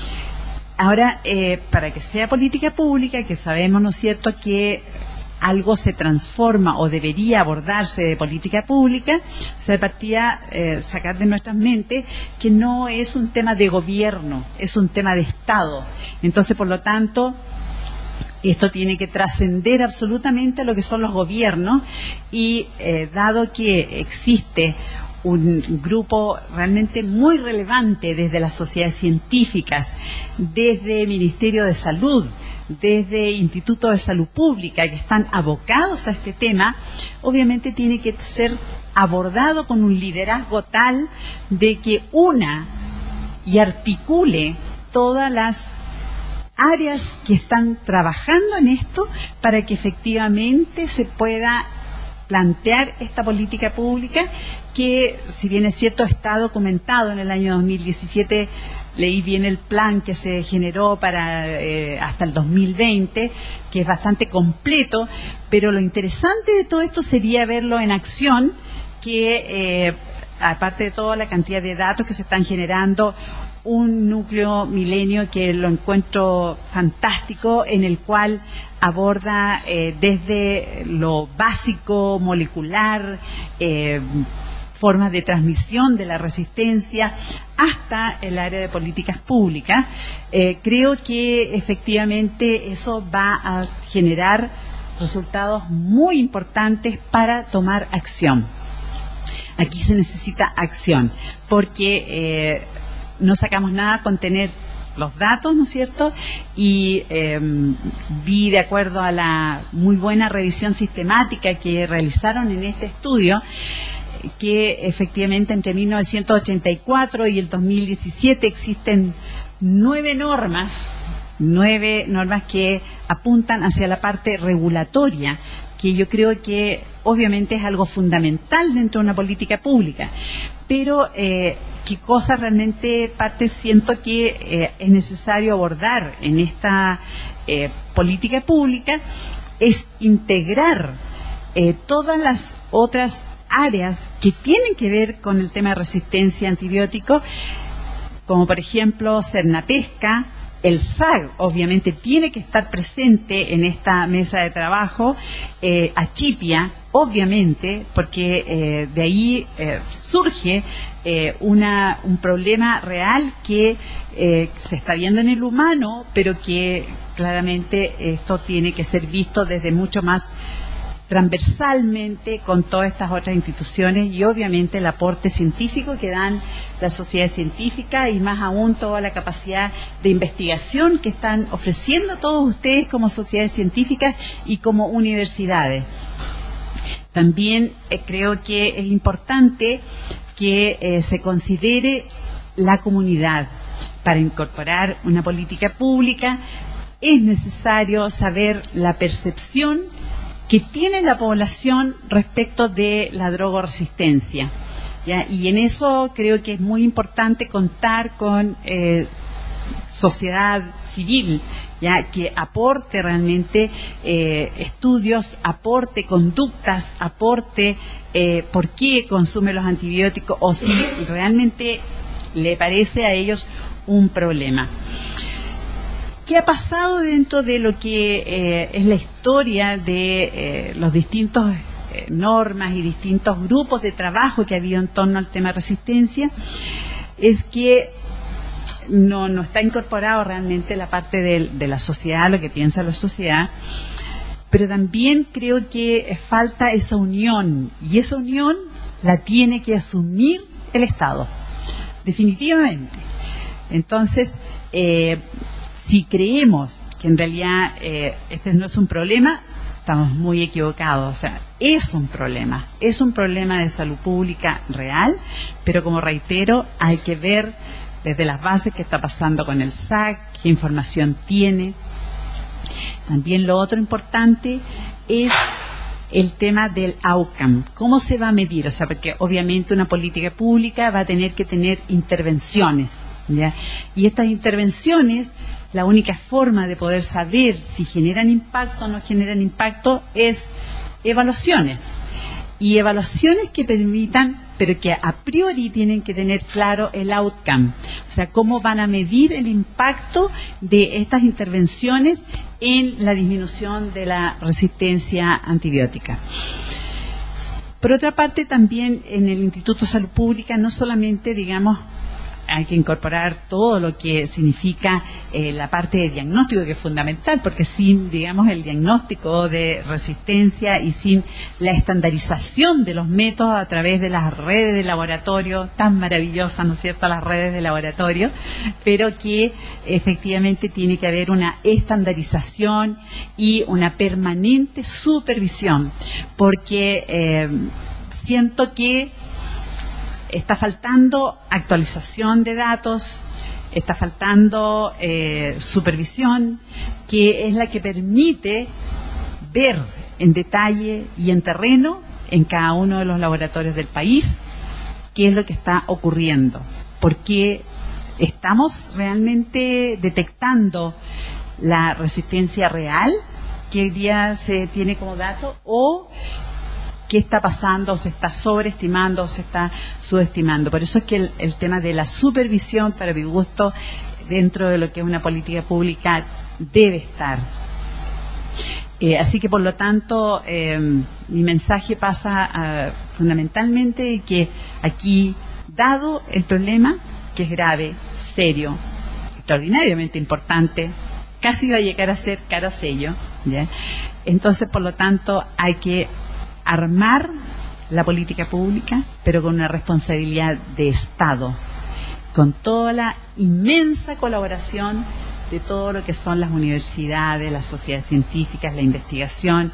Ahora, eh, para que sea política pública, que sabemos, ¿no es cierto?, que algo se transforma o debería abordarse de política pública, se partía eh, sacar de nuestras mentes que no es un tema de gobierno, es un tema de Estado. Entonces, por lo tanto, esto tiene que trascender absolutamente lo que son los gobiernos y eh, dado que existe un grupo realmente muy relevante desde las sociedades científicas, desde el Ministerio de Salud, desde Instituto de Salud Pública, que están abocados a este tema, obviamente tiene que ser abordado con un liderazgo tal de que una y articule todas las áreas que están trabajando en esto para que efectivamente se pueda plantear esta política pública que, si bien es cierto, está documentado en el año dos mil diecisiete. Leí bien el plan que se generó para eh, hasta el dos mil veinte, que es bastante completo, pero lo interesante de todo esto sería verlo en acción, que eh, aparte de toda la cantidad de datos que se están generando, un núcleo milenio que lo encuentro fantástico, en el cual aborda eh, desde lo básico, molecular, eh, formas de transmisión de la resistencia, hasta el área de políticas públicas. Eh, creo que efectivamente eso va a generar resultados muy importantes para tomar acción. Aquí se necesita acción, porque eh, no sacamos nada con tener los datos, ¿no es cierto? Y eh, vi, de acuerdo a la muy buena revisión sistemática que realizaron en este estudio, que efectivamente entre mil novecientos ochenta y cuatro y el dos mil diecisiete existen nueve normas, nueve normas que apuntan hacia la parte regulatoria, que yo creo que obviamente es algo fundamental dentro de una política pública. Pero eh, qué cosas realmente parte siento que eh, es necesario abordar en esta eh, política pública es integrar eh, todas las otras áreas que tienen que ver con el tema de resistencia a antibióticos, como por ejemplo Cernapesca. El S A G obviamente tiene que estar presente en esta mesa de trabajo, eh, Achipia obviamente, porque eh, de ahí eh, surge eh, una, un problema real que eh, se está viendo en el humano, pero que claramente esto tiene que ser visto desde mucho más transversalmente con todas estas otras instituciones, y obviamente el aporte científico que dan las sociedades científicas, y más aún toda la capacidad de investigación que están ofreciendo todos ustedes como sociedades científicas y como universidades. También eh, creo que es importante que eh, se considere la comunidad. Para incorporar una política pública es necesario saber la percepción que tiene la población respecto de la drogaresistencia, ¿ya? Y en eso creo que es muy importante contar con eh, sociedad civil, ya, que aporte realmente eh, estudios, aporte conductas, aporte eh, por qué consume los antibióticos o si realmente le parece a ellos un problema. ¿Qué ha pasado dentro de lo que eh, es la historia de eh, los distintos eh, normas y distintos grupos de trabajo que ha habido en torno al tema de resistencia? Es que no, no está incorporado realmente la parte de, de la sociedad, lo que piensa la sociedad, pero también creo que falta esa unión, y esa unión la tiene que asumir el Estado, definitivamente. Entonces, eh, si creemos que en realidad eh, este no es un problema, estamos muy equivocados. O sea, es un problema, es un problema de salud pública real, pero como reitero, hay que ver desde las bases qué está pasando con el S A C, qué información tiene. También lo otro importante es el tema del outcome. ¿Cómo se va a medir? O sea, porque obviamente una política pública va a tener que tener intervenciones, ¿ya? Y estas intervenciones, la única forma de poder saber si generan impacto o no generan impacto es evaluaciones. y evaluaciones que permitan, pero que a priori tienen que tener claro el outcome, o sea, cómo van a medir el impacto de estas intervenciones en la disminución de la resistencia antibiótica. Por otra parte, también en el Instituto de Salud Pública no solamente, digamos, hay que incorporar todo lo que significa eh, la parte de diagnóstico, que es fundamental, porque sin, digamos, el diagnóstico de resistencia y sin la estandarización de los métodos a través de las redes de laboratorio, tan maravillosas, ¿no es cierto?, las redes de laboratorio, pero que efectivamente tiene que haber una estandarización y una permanente supervisión, porque eh, siento que está faltando actualización de datos, está faltando eh, supervisión, que es la que permite ver en detalle y en terreno, en cada uno de los laboratorios del país, qué es lo que está ocurriendo, porque estamos realmente detectando la resistencia real que hoy día se tiene como dato, o qué está pasando, o se está sobreestimando, o se está subestimando. Por eso es que el, el tema de la supervisión, para mi gusto, dentro de lo que es una política pública, debe estar. Eh, así que, por lo tanto, eh, mi mensaje pasa a, fundamentalmente que aquí, dado el problema, que es grave, serio, extraordinariamente importante, casi va a llegar a ser caro sello, ¿ya? Entonces, por lo tanto, hay que armar la política pública, pero con una responsabilidad de Estado, con toda la inmensa colaboración de todo lo que son las universidades, las sociedades científicas, la investigación.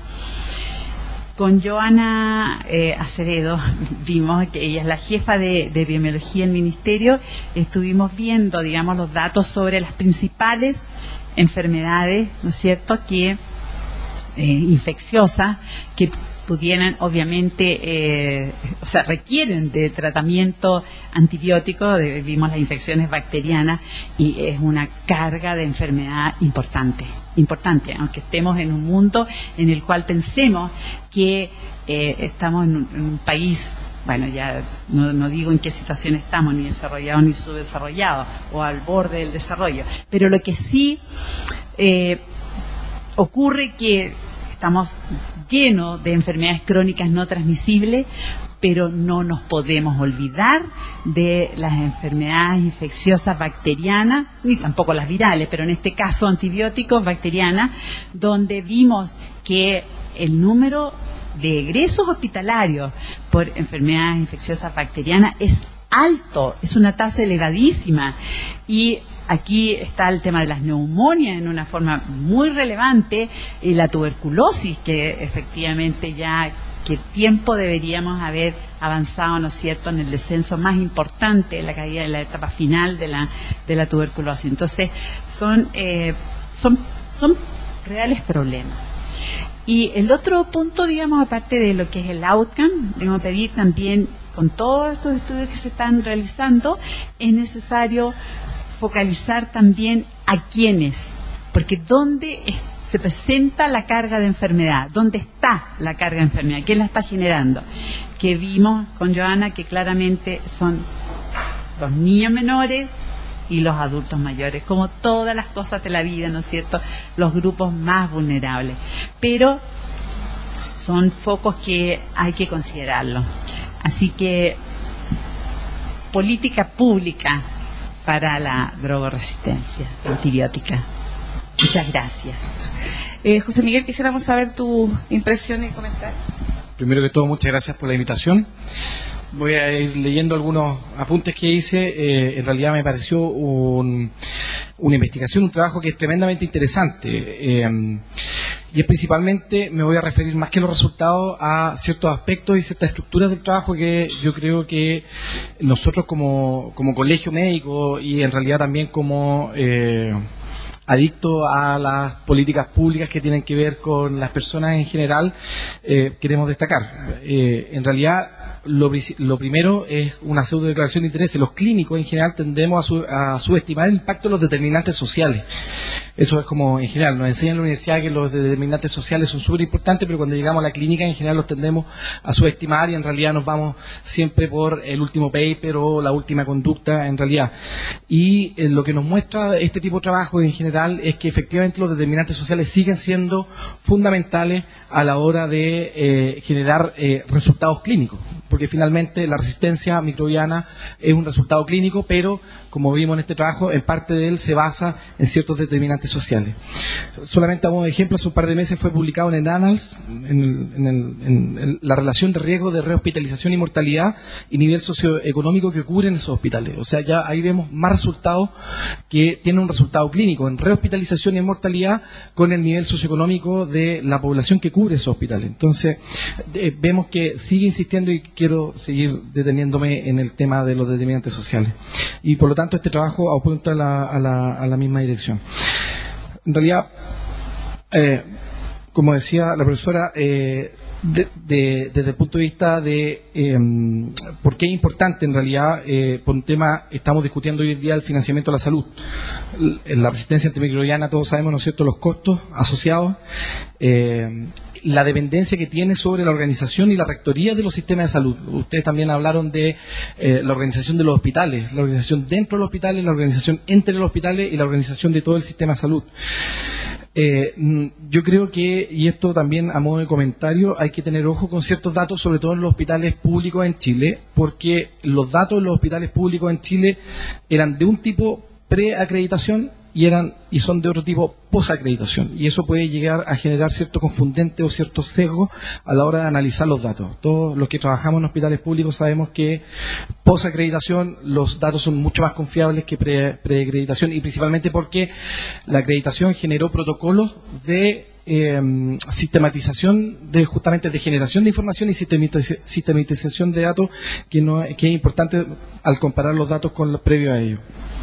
Con Joana eh, Acevedo, vimos que ella es la jefa de, de epidemiología del Ministerio, estuvimos viendo, digamos, los datos sobre las principales enfermedades, ¿no es cierto?, que eh, infecciosas, que pudieran, obviamente, eh, o sea, requieren de tratamiento antibiótico. De, vimos las infecciones bacterianas y es una carga de enfermedad importante, importante, aunque estemos en un mundo en el cual pensemos que eh, estamos en un, en un país, bueno, ya no, no digo en qué situación estamos, ni desarrollado ni subdesarrollado, o al borde del desarrollo, pero lo que sí eh, ocurre que estamos llenos de enfermedades crónicas no transmisibles, pero no nos podemos olvidar de las enfermedades infecciosas bacterianas, ni tampoco las virales, pero en este caso antibióticos bacterianas, donde vimos que el número de egresos hospitalarios por enfermedades infecciosas bacterianas es alto, es una tasa elevadísima, y aquí está el tema de las neumonias en una forma muy relevante, y la tuberculosis, que efectivamente ya qué tiempo deberíamos haber avanzado, ¿no es cierto?, en el descenso más importante, en la caída de la etapa final de la de la tuberculosis. Entonces, son eh, son son reales problemas. Y el otro punto, digamos, aparte de lo que es el outcome, tengo que pedir también, con todos estos estudios que se están realizando, es necesario focalizar también a quiénes, porque dónde es, se presenta la carga de enfermedad, dónde está la carga de enfermedad, quién la está generando, que vimos con Joana que claramente son los niños menores y los adultos mayores, como todas las cosas de la vida, ¿no es cierto?, los grupos más vulnerables, pero son focos que hay que considerarlos. Así que política pública para la drogoresistencia antibiótica. Muchas gracias. Eh, José Miguel, quisiéramos saber tu impresión y comentarios. Primero que todo, muchas gracias por la invitación. Voy a ir leyendo algunos apuntes que hice. Eh, en realidad me pareció un, una investigación, un trabajo que es tremendamente interesante. Eh, y es principalmente, me voy a referir más que a los resultados, a ciertos aspectos y ciertas estructuras del trabajo que yo creo que nosotros como, como colegio médico y en realidad también como... Eh, adictos a las políticas públicas que tienen que ver con las personas en general, eh, queremos destacar. Eh, en realidad, lo, lo primero es una pseudo declaración de intereses. Los clínicos en general tendemos a, su, a subestimar el impacto de los determinantes sociales. Eso es como en general, nos enseñan en la universidad que los determinantes sociales son súper importantes, pero cuando llegamos a la clínica en general los tendemos a subestimar y en realidad nos vamos siempre por el último paper o la última conducta en realidad. Y eh, lo que nos muestra este tipo de trabajo en general es que efectivamente los determinantes sociales siguen siendo fundamentales a la hora de eh, generar eh, resultados clínicos, porque finalmente la resistencia microbiana es un resultado clínico, pero como vimos en este trabajo, en parte de él se basa en ciertos determinantes sociales. Solamente a modo de ejemplo, hace un par de meses fue publicado en el Annals en, el, en, el, en el, la relación de riesgo de rehospitalización y mortalidad y nivel socioeconómico que ocurre en esos hospitales. O sea, ya ahí vemos más resultados que tienen un resultado clínico en rehospitalización y en mortalidad con el nivel socioeconómico de la población que cubre esos hospitales. Entonces, eh, vemos que sigue insistiendo y quiero seguir deteniéndome en el tema de los determinantes sociales. Y por lo tanto, este trabajo apunta a la, a la, a la misma dirección. En realidad, eh, como decía la profesora, eh, de, de, desde el punto de vista de eh, por qué es importante en realidad, eh, por un tema, estamos discutiendo hoy en día el financiamiento de la salud. En la resistencia antimicrobiana todos sabemos, ¿no es cierto?, los costos asociados, eh, la dependencia que tiene sobre la organización y la rectoría de los sistemas de salud. Ustedes también hablaron de eh, la organización de los hospitales, la organización dentro de los hospitales, la organización entre los hospitales y la organización de todo el sistema de salud. Eh, yo creo que, y esto también a modo de comentario, hay que tener ojo con ciertos datos, sobre todo en los hospitales públicos en Chile, porque los datos de los hospitales públicos en Chile eran de un tipo preacreditación y eran y son de otro tipo posacreditación, y eso puede llegar a generar cierto confundente o cierto sesgo a la hora de analizar los datos. Todos los que trabajamos en hospitales públicos sabemos que posacreditación los datos son mucho más confiables que pre, preacreditación, y principalmente porque la acreditación generó protocolos de Eh, sistematización de justamente de generación de información y sistematización de datos que, no, que es importante al comparar los datos con los previos a ello.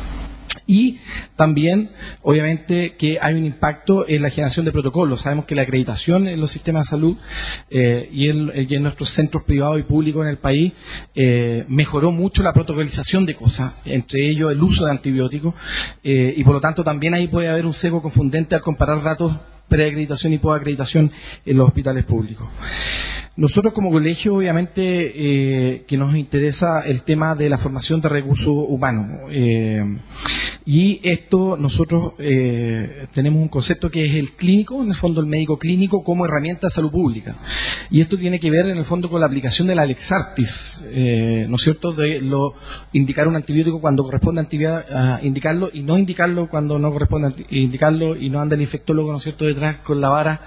Y también, obviamente, que hay un impacto en la generación de protocolos. Sabemos que la acreditación en los sistemas de salud eh, y, en, y en nuestros centros privados y públicos en el país eh, mejoró mucho la protocolización de cosas, entre ellos el uso de antibióticos, eh, y por lo tanto también ahí puede haber un sesgo confundente al comparar datos preacreditación y posacreditación en los hospitales públicos. Nosotros como colegio, obviamente, eh, que nos interesa el tema de la formación de recursos humanos. Eh, y esto, nosotros eh, tenemos un concepto que es el clínico, en el fondo el médico clínico como herramienta de salud pública. Y esto tiene que ver, en el fondo, con la aplicación de la Lex Artis, eh, ¿no es cierto?, de lo, indicar un antibiótico cuando corresponde a indicarlo y no indicarlo cuando no corresponde a indicarlo, y no anda el infectólogo, ¿no es cierto?, detrás con la vara.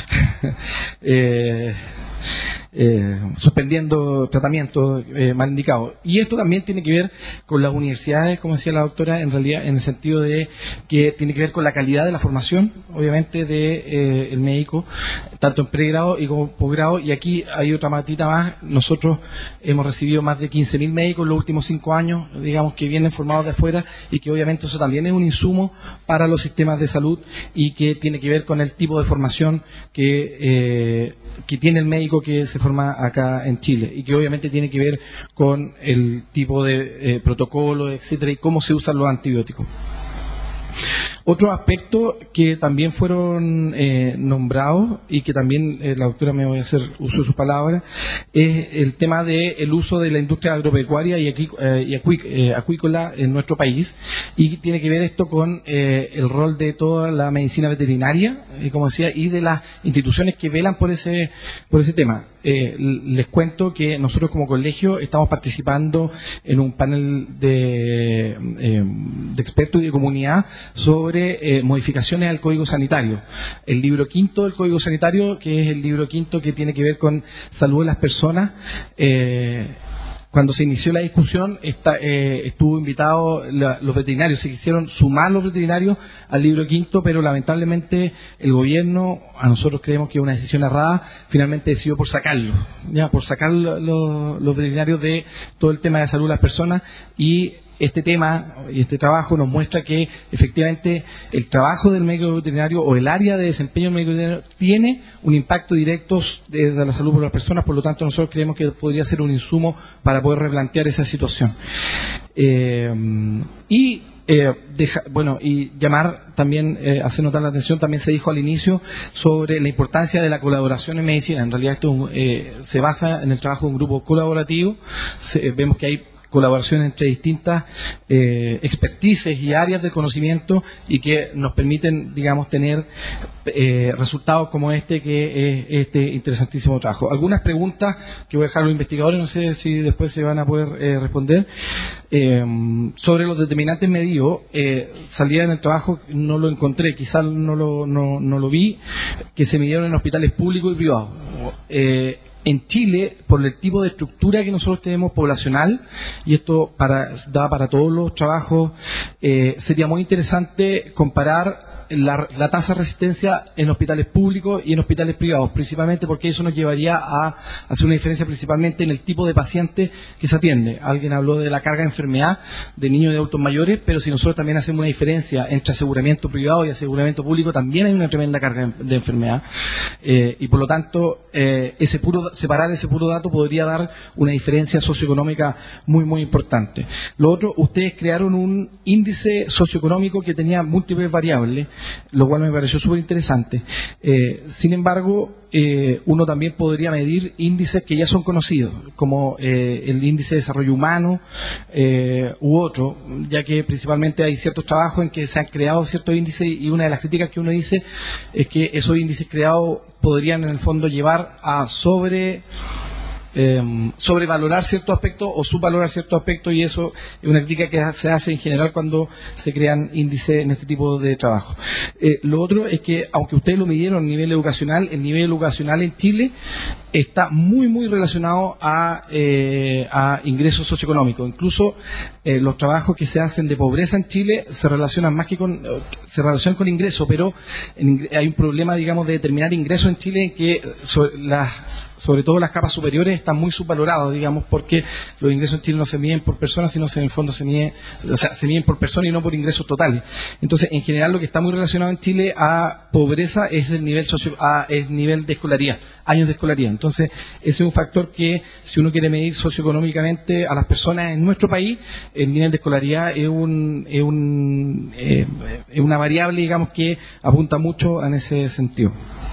eh, Eh, suspendiendo tratamientos eh, mal indicados. Y esto también tiene que ver con las universidades, como decía la doctora, en realidad en el sentido de que tiene que ver con la calidad de la formación, obviamente, de eh, el médico, tanto en pregrado y como posgrado. Y aquí hay otra matita más. Nosotros hemos recibido más de quince mil médicos en los últimos cinco años, digamos, que vienen formados de afuera, y que obviamente eso también es un insumo para los sistemas de salud, y que tiene que ver con el tipo de formación que, eh, que tiene el médico que se forma acá en Chile, y que obviamente tiene que ver con el tipo de eh, protocolo, etcétera, y cómo se usan los antibióticos. Otro aspecto que también fueron eh, nombrados, y que también eh, la doctora me voy a hacer uso de sus palabras, es el tema del uso de la industria agropecuaria y, aquí, eh, y acuí, eh, acuícola en nuestro país, y tiene que ver esto con eh, el rol de toda la medicina veterinaria, eh, como decía, y de las instituciones que velan por ese, por ese tema. Eh, les cuento que nosotros como colegio estamos participando en un panel de, eh, de expertos y de comunidad sobre eh, modificaciones al Código Sanitario. El libro quinto del Código Sanitario, que es el libro quinto que tiene que ver con salud de las personas. Eh, Cuando se inició la discusión, esta, eh, estuvo invitado la, los veterinarios, se quisieron sumar los veterinarios al libro quinto, pero lamentablemente el gobierno, a nosotros creemos que es una decisión errada, finalmente decidió por sacarlo, ya por sacar los, los veterinarios de todo el tema de salud de las personas, y este tema y este trabajo nos muestra que efectivamente el trabajo del médico veterinario o el área de desempeño del médico veterinario tiene un impacto directo de, de la salud de las personas, por lo tanto nosotros creemos que podría ser un insumo para poder replantear esa situación. Eh, y Eh, deja, bueno, y llamar también, eh, hacer notar la atención, también se dijo al inicio sobre la importancia de la colaboración en medicina. En realidad esto eh, se basa en el trabajo de un grupo colaborativo. Se, vemos que hay colaboración entre distintas eh, expertices y áreas de conocimiento y que nos permiten, digamos, tener eh, resultados como este, que es este interesantísimo trabajo. Algunas preguntas que voy a dejar a los investigadores, no sé si después se van a poder eh, responder. Eh, sobre los determinantes medidos, eh, salía en el trabajo, no lo encontré, quizás no lo, no, no lo vi, que se midieron en hospitales públicos y privados. Eh, En Chile, por el tipo de estructura que nosotros tenemos poblacional, y esto para, da para todos los trabajos, eh, sería muy interesante comparar la, la tasa de resistencia en hospitales públicos y en hospitales privados, principalmente porque eso nos llevaría a hacer una diferencia principalmente en el tipo de paciente que se atiende. Alguien habló de la carga de enfermedad de niños y de adultos mayores, pero si nosotros también hacemos una diferencia entre aseguramiento privado y aseguramiento público, también hay una tremenda carga de enfermedad. Eh, y por lo tanto, eh, ese puro, separar ese puro dato podría dar una diferencia socioeconómica muy, muy importante. Lo otro, ustedes crearon un índice socioeconómico que tenía múltiples variables, lo cual me pareció súper interesante. Eh, sin embargo, eh, uno también podría medir índices que ya son conocidos, como eh, el índice de desarrollo humano eh, u otro, ya que principalmente hay ciertos trabajos en que se han creado ciertos índices y una de las críticas que uno dice es que esos índices creados podrían en el fondo llevar a sobre... Eh, sobrevalorar ciertos aspectos o subvalorar ciertos aspectos, y eso es una crítica que se hace en general cuando se crean índices en este tipo de trabajo. Eh, lo otro es que, aunque ustedes lo midieron a nivel educacional, el nivel educacional en Chile está muy, muy relacionado a, eh, a ingresos socioeconómicos. Incluso eh, los trabajos que se hacen de pobreza en Chile se relacionan más que con, se relacionan con ingresos, pero en, hay un problema, digamos, de determinar ingresos en Chile en que sobre, las, sobre todo las capas superiores están muy subvalorados, digamos, porque los ingresos en Chile no se miden por personas, sino que en el fondo se miden, o sea, se miden por persona y no por ingresos totales. Entonces, en general, lo que está muy relacionado en Chile a pobreza es el nivel socio, a el nivel de escolaridad, años de escolaridad. Entonces, ese es un factor que, si uno quiere medir socioeconómicamente a las personas en nuestro país, el nivel de escolaridad es un, es un, eh, es una variable, digamos, que apunta mucho en ese sentido.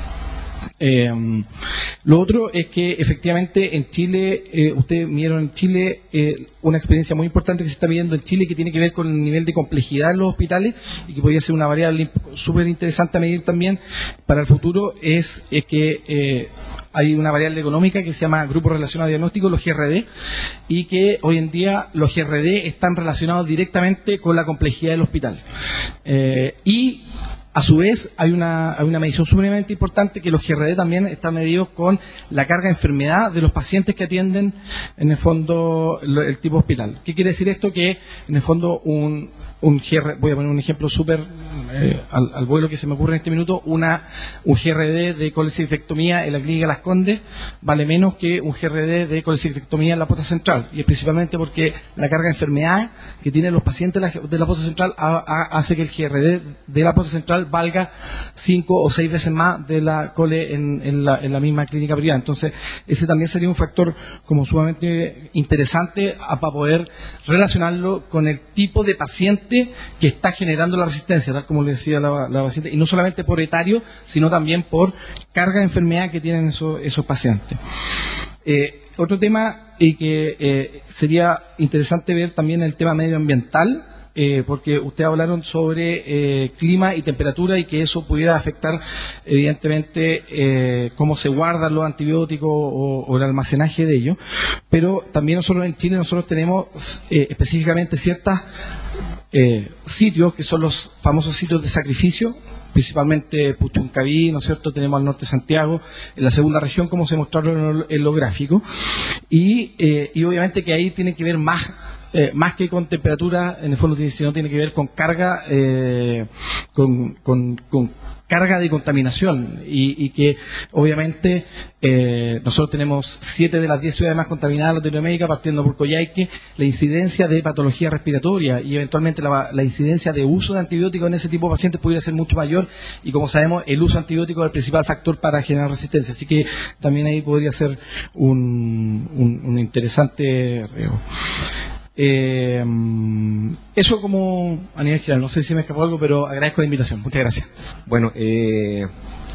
Eh, lo otro es que efectivamente en Chile, eh, ustedes vieron en Chile eh, una experiencia muy importante que se está midiendo en Chile, que tiene que ver con el nivel de complejidad en los hospitales y que podría ser una variable súper interesante a medir también para el futuro, es eh, que eh, hay una variable económica que se llama Grupo Relacionado Diagnóstico, los G R D, y que hoy en día los G R D están relacionados directamente con la complejidad del hospital. Eh, y a su vez, hay una, hay una medición sumamente importante, que los G R D también están medidos con la carga de enfermedad de los pacientes que atienden, en el fondo, el tipo hospital. ¿Qué quiere decir esto? Que, en el fondo, un, un G R D, voy a poner un ejemplo súper eh, al, al vuelo que se me ocurre en este minuto, una, un G R D de colecistectomía en la clínica Las Condes vale menos que un G R D de colecistectomía en la Posta Central, y es principalmente porque la carga de enfermedad que tienen los pacientes de la, de la Posta Central a, a, hace que el G R D de la Posta Central valga cinco o seis veces más de la cole en, en, la, en la misma clínica privada. Entonces, ese también sería un factor como sumamente interesante a, para poder relacionarlo con el tipo de paciente que está generando la resistencia, tal como le decía la, la paciente, y no solamente por etario, sino también por carga de enfermedad que tienen esos, esos pacientes. Eh, otro tema y que eh, sería interesante ver también el tema medioambiental, Eh, porque ustedes hablaron sobre eh, clima y temperatura y que eso pudiera afectar evidentemente eh, cómo se guardan los antibióticos o, o el almacenaje de ellos, pero también nosotros en Chile nosotros tenemos eh, específicamente ciertos eh, sitios que son los famosos sitios de sacrificio, principalmente Puchuncaví, ¿no es cierto? Tenemos al norte de Santiago, en la segunda región, como se mostraron en los gráficos, y, eh, y obviamente que ahí tiene que ver más Eh, más que con temperatura, en el fondo, si no tiene que ver con carga, eh, con, con, con carga de contaminación y, y que obviamente eh, nosotros tenemos siete de las diez ciudades más contaminadas de Latinoamérica, partiendo por Coyhaique, la incidencia de patología respiratoria y eventualmente la, la incidencia de uso de antibióticos en ese tipo de pacientes pudiera ser mucho mayor, y como sabemos el uso de antibióticos es el principal factor para generar resistencia, así que también ahí podría ser un, un, un interesante reo. Eh, eso como a nivel general, no sé si me escapó algo, pero agradezco la invitación. Muchas gracias. Bueno, eh,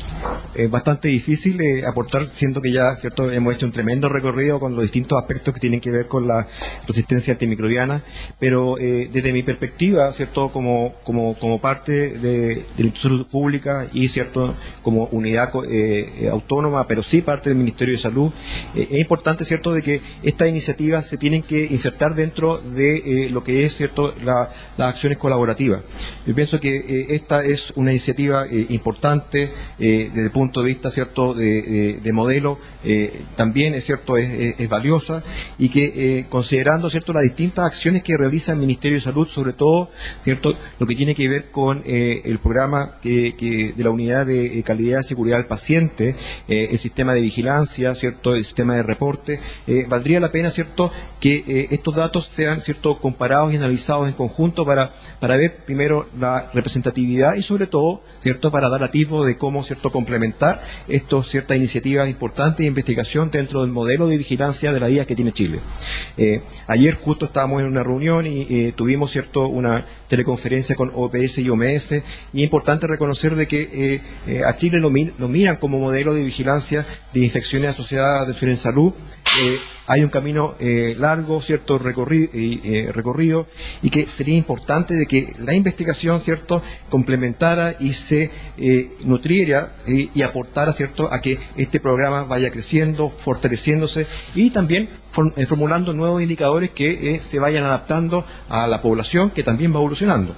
es bastante difícil eh, aportar, siendo que ya, cierto, hemos hecho un tremendo recorrido con los distintos aspectos que tienen que ver con la resistencia antimicrobiana, pero eh, desde mi perspectiva, cierto, como como como parte de, de la institución pública y cierto como unidad eh, autónoma, pero sí parte del Ministerio de Salud, eh, es importante, cierto, de que estas iniciativas se tienen que insertar dentro de eh, lo que es, cierto, la, las acciones colaborativas. Yo pienso que eh, esta es una iniciativa eh, importante eh, desde el punto de vista, cierto, de, de, de modelo, eh, también es cierto, es, es, es valiosa, y que eh, considerando, cierto, las distintas acciones que realiza el Ministerio de Salud, sobre todo, cierto, lo que tiene que ver con eh, el programa que, que de la unidad de calidad y seguridad del paciente, eh, el sistema de vigilancia, cierto, el sistema de reporte, eh, valdría la pena, cierto, que eh, estos datos sean, cierto, comparados y analizados en conjunto para para ver primero la representatividad y sobre todo, cierto, para dar atisbo de cómo, cierto, complementar estos ciertas iniciativas importantes de investigación dentro del modelo de vigilancia de la I A que tiene Chile. Eh, ayer justo estábamos en una reunión y eh, tuvimos, cierto, una teleconferencia con O P S y O M S, y es importante reconocer de que eh, eh, a Chile lo, mir lo miran como modelo de vigilancia de infecciones asociadas a atención en salud. Eh, hay un camino eh, largo, cierto, recorrido, eh, recorrido, y que sería importante de que la investigación, cierto, complementara y se eh, nutriera eh, y aportara, cierto, a que este programa vaya creciendo, fortaleciéndose y también for eh, formulando nuevos indicadores que eh, se vayan adaptando a la población, que también va evolucionando.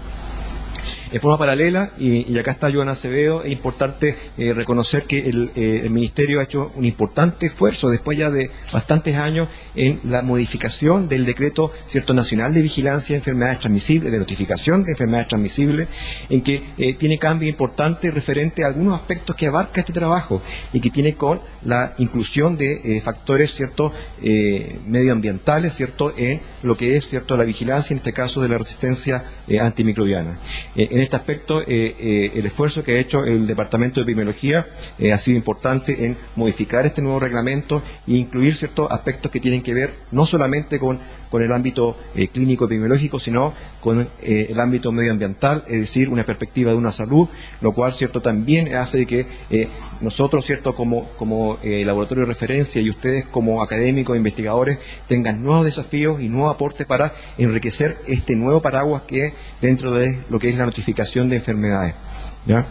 En forma paralela, y, y acá está Joana Acevedo, es importante eh, reconocer que el, eh, el Ministerio ha hecho un importante esfuerzo después ya de bastantes años en la modificación del decreto, cierto, nacional de vigilancia de enfermedades transmisibles, de notificación de enfermedades transmisibles, en que eh, tiene cambios importantes referente a algunos aspectos que abarca este trabajo y que tiene con la inclusión de eh, factores, cierto, eh, medioambientales, cierto, en lo que es, cierto, la vigilancia, en este caso de la resistencia eh, antimicrobiana. Eh, en este aspecto, eh, eh, el esfuerzo que ha hecho el Departamento de Epidemiología eh, ha sido importante en modificar este nuevo reglamento e incluir ciertos aspectos que tienen que ver no solamente con, con el ámbito eh, clínico epidemiológico, sino con eh, el ámbito medioambiental, es decir, una perspectiva de una salud, lo cual, cierto, también hace que eh, nosotros, cierto, como, como eh, laboratorio de referencia y ustedes como académicos e investigadores tengan nuevos desafíos y nuevos aportes para enriquecer este nuevo paraguas que dentro de lo que es la notificación de enfermedades, ¿ya?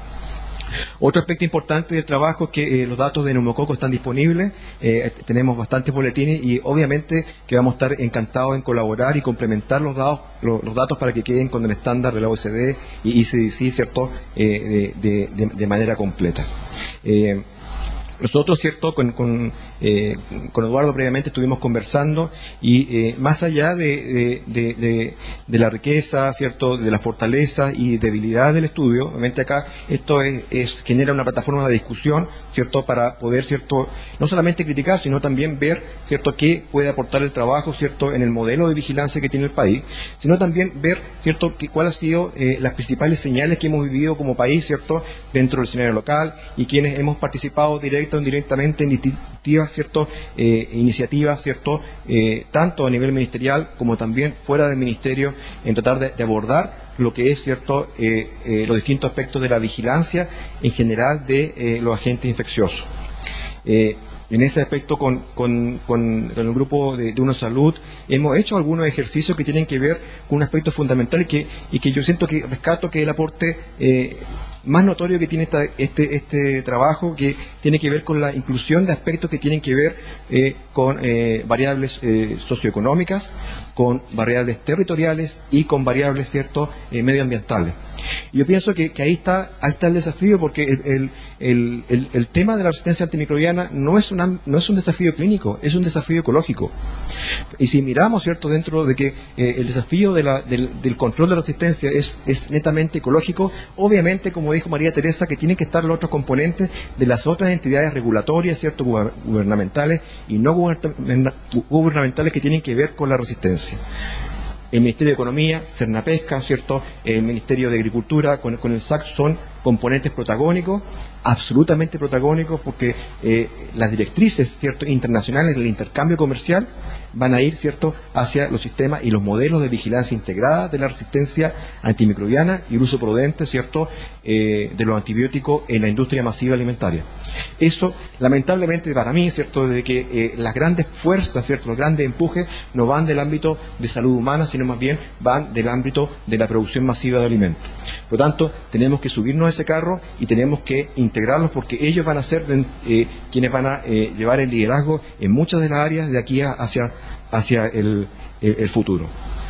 Otro aspecto importante del trabajo es que eh, los datos de neumococo están disponibles, eh, tenemos bastantes boletines y obviamente que vamos a estar encantados en colaborar y complementar los datos, los, los datos para que queden con el estándar de la O E C D y I C D C, ¿cierto?, eh, de, de, de, de manera completa. Eh, Nosotros, cierto, con, con, eh, con Eduardo previamente estuvimos conversando y eh, más allá de, de, de, de la riqueza, cierto, de la fortaleza y debilidad del estudio, obviamente acá esto es, es genera una plataforma de discusión, cierto, para poder, cierto, no solamente criticar, sino también ver, cierto, qué puede aportar el trabajo, cierto, en el modelo de vigilancia que tiene el país, sino también ver, cierto, que, cuáles han sido eh, las principales señales que hemos vivido como país, cierto, dentro del escenario local y quienes hemos participado directo o indirectamente en distintas, cierto, eh, iniciativas, cierto, eh, tanto a nivel ministerial como también fuera del ministerio, en tratar de, de abordar lo que es, cierto, eh, eh, los distintos aspectos de la vigilancia en general de eh, los agentes infecciosos. Eh, En ese aspecto, con, con, con, con el grupo de, de Uno Salud, hemos hecho algunos ejercicios que tienen que ver con un aspecto fundamental y que, y que yo siento que rescato, que es el aporte eh, más notorio que tiene esta, este, este trabajo, que tiene que ver con la inclusión de aspectos que tienen que ver eh, con con eh, variables eh, socioeconómicas, con variables territoriales y con variables, ¿cierto?, eh, medioambientales. Y yo pienso que, que ahí está ahí está el desafío, porque el, el, el, el, el tema de la resistencia antimicrobiana no es, una, no es un desafío clínico, es un desafío ecológico. Y si miramos, ¿cierto?, dentro de que eh, el desafío de la, del, del control de la resistencia es, es netamente ecológico, obviamente, como dijo María Teresa, que tienen que estar los otros componentes de las otras entidades regulatorias, ¿cierto?, gubernamentales y no gubernamentales que tienen que ver con la resistencia. El Ministerio de Economía, Cernapesca, ¿cierto?, el Ministerio de Agricultura con, con el S A C son componentes protagónicos, absolutamente protagónicos, porque eh, las directrices, ¿cierto?, internacionales del intercambio comercial van a ir, ¿cierto?, hacia los sistemas y los modelos de vigilancia integrada de la resistencia antimicrobiana y el uso prudente, ¿cierto?, eh, de los antibióticos en la industria masiva alimentaria. Eso, lamentablemente para mí, ¿cierto?, de que eh, las grandes fuerzas, ¿cierto?, los grandes empujes no van del ámbito de salud humana, sino más bien van del ámbito de la producción masiva de alimentos. Por lo tanto, tenemos que subirnos a ese carro y tenemos que integrarlos, porque ellos van a ser eh, quienes van a eh, llevar el liderazgo en muchas de las áreas de aquí a, hacia, hacia el, el, el futuro.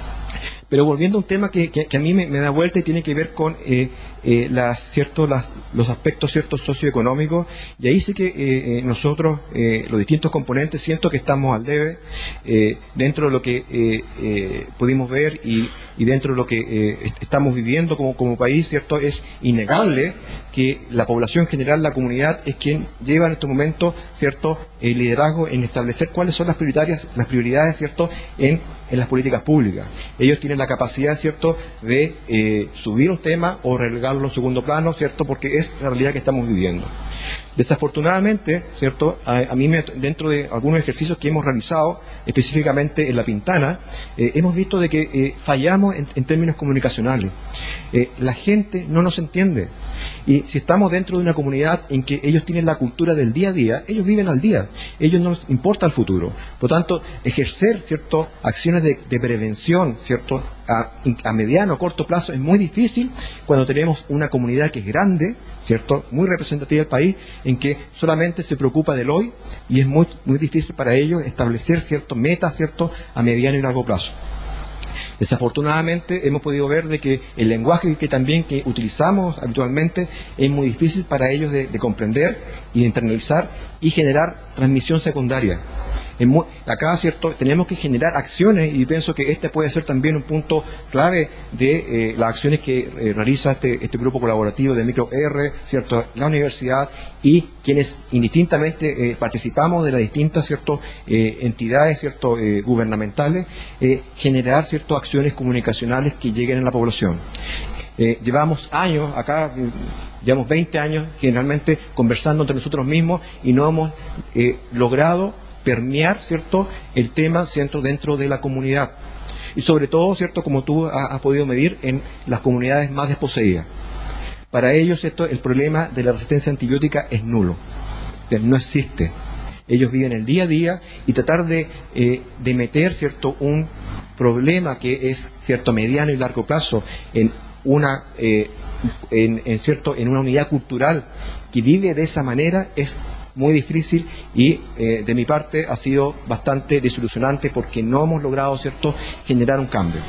Pero volviendo a un tema que, que, que a mí me, me da vuelta y tiene que ver con eh, eh, las, cierto, las, los aspectos ciertos socioeconómicos, y ahí sí que eh, eh, nosotros, eh, los distintos componentes, siento que estamos al debe eh, dentro de lo que eh, eh, pudimos ver y, y dentro de lo que eh, estamos viviendo como, como país, ¿cierto? Es innegable que la población general, la comunidad, es quien lleva en este momento, ¿cierto?, el liderazgo en establecer cuáles son las prioritarias, las prioridades, ¿cierto?, en, en las políticas públicas. Ellos tienen la capacidad, ¿cierto?, de eh, subir un tema o relegarlo en segundo plano, ¿cierto?, porque es la realidad que estamos viviendo. Desafortunadamente, ¿cierto?, a, a mí me, dentro de algunos ejercicios que hemos realizado, específicamente en La Pintana, eh, hemos visto de que eh, fallamos en, en términos comunicacionales. Eh, la gente no nos entiende. Y si estamos dentro de una comunidad en que ellos tienen la cultura del día a día, ellos viven al día, ellos no les importa el futuro. Por lo tanto, ejercer, ¿cierto?, acciones de, de prevención, ¿cierto?, a, a mediano o corto plazo es muy difícil cuando tenemos una comunidad que es grande, ¿cierto?, muy representativa del país, en que solamente se preocupa del hoy, y es muy, muy difícil para ellos establecer, ¿cierto?, metas, ¿cierto?, a mediano y largo plazo. Desafortunadamente hemos podido ver de que el lenguaje que también que utilizamos habitualmente es muy difícil para ellos de, de comprender y de internalizar y generar transmisión secundaria. Es muy, acá, ¿cierto?, tenemos que generar acciones, y pienso que este puede ser también un punto clave de eh, las acciones que eh, realiza este, este grupo colaborativo de MicroR, ¿cierto?, la universidad y quienes indistintamente eh, participamos de las distintas, ¿cierto?, eh, entidades, ¿cierto?, eh, gubernamentales, eh, generar, ¿cierto?, acciones comunicacionales que lleguen a la población. Eh, llevamos años acá, eh, llevamos veinte años generalmente conversando entre nosotros mismos y no hemos eh, logrado permear, ¿cierto?, el tema, ¿cierto?, dentro de la comunidad. Y sobre todo, ¿cierto?, como tú has, has podido medir, en las comunidades más desposeídas. Para ellos, ¿cierto?, el problema de la resistencia antibiótica es nulo. O sea, no existe. Ellos viven el día a día y tratar de, eh, de meter, ¿cierto?, un problema que es, ¿cierto?, mediano y largo plazo en una, eh, en, en, ¿cierto?, en una unidad cultural que vive de esa manera es muy difícil y eh, de mi parte ha sido bastante desilusionante porque no hemos logrado, ¿cierto?, generar un cambio.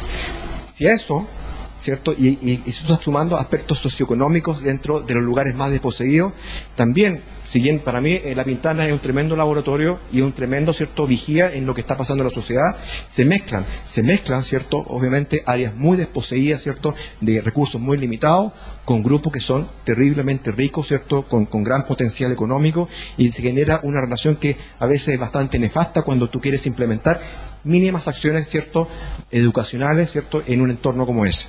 Si eso, ¿cierto?, y, y, y se está sumando aspectos socioeconómicos dentro de los lugares más desposeídos, también, si bien para mí eh, La Pintana es un tremendo laboratorio y un tremendo, ¿cierto?, vigía en lo que está pasando en la sociedad, se mezclan, se mezclan, ¿cierto?, obviamente áreas muy desposeídas, ¿cierto?, de recursos muy limitados, con grupos que son terriblemente ricos, ¿cierto?, con, con gran potencial económico, y se genera una relación que a veces es bastante nefasta cuando tú quieres implementar mínimas acciones, ¿cierto?, educacionales, ¿cierto?, en un entorno como ese.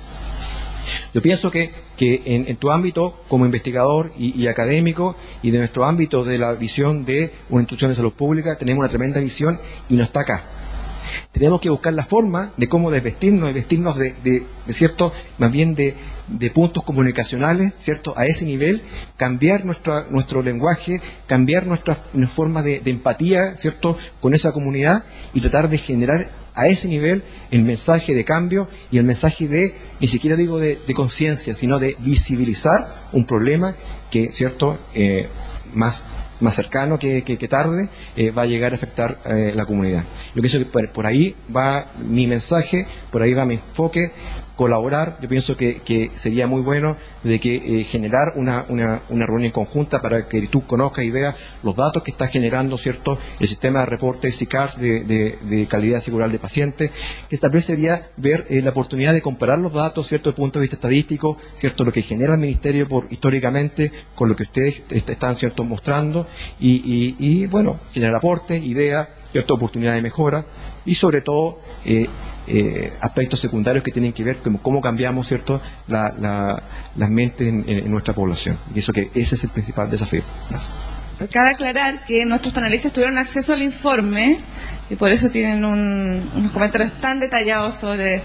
Yo pienso que, que en, en tu ámbito como investigador y, y académico y de nuestro ámbito de la visión de una institución de salud pública tenemos una tremenda visión y no está acá. Tenemos que buscar la forma de cómo desvestirnos, de vestirnos de, de, de cierto, más bien de, de puntos comunicacionales, ¿cierto?, a ese nivel, cambiar nuestra, nuestro lenguaje, cambiar nuestra, nuestra forma de, de empatía, ¿cierto?, con esa comunidad y tratar de generar a ese nivel el mensaje de cambio y el mensaje de, ni siquiera digo de, de conciencia, sino de visibilizar un problema que, ¿cierto?, eh, más más cercano que, que, que tarde, eh, va a llegar a afectar eh, la comunidad. Yo pienso que por, por ahí va mi mensaje, por ahí va mi enfoque, colaborar. Yo pienso que, que sería muy bueno de que eh, generar una, una, una reunión conjunta para que tú conozcas y veas los datos que está generando, ¿cierto?, el sistema de reportes S I C A R de, de, de calidad segural de pacientes, que tal vez sería ver eh, la oportunidad de comparar los datos, ¿cierto?, desde el punto de vista estadístico, ¿cierto?, lo que genera el Ministerio por históricamente con lo que ustedes están, ¿cierto?, mostrando y, y, y bueno, generar aportes, ideas, ¿cierto?, oportunidad de mejora y sobre todo eh, Eh, aspectos secundarios que tienen que ver con cómo cambiamos, cierto, la, la, las mentes en, en nuestra población. Y eso que ese es el principal desafío. Gracias. Cabe aclarar que nuestros panelistas tuvieron acceso al informe y por eso tienen un, unos comentarios tan detallados sobre,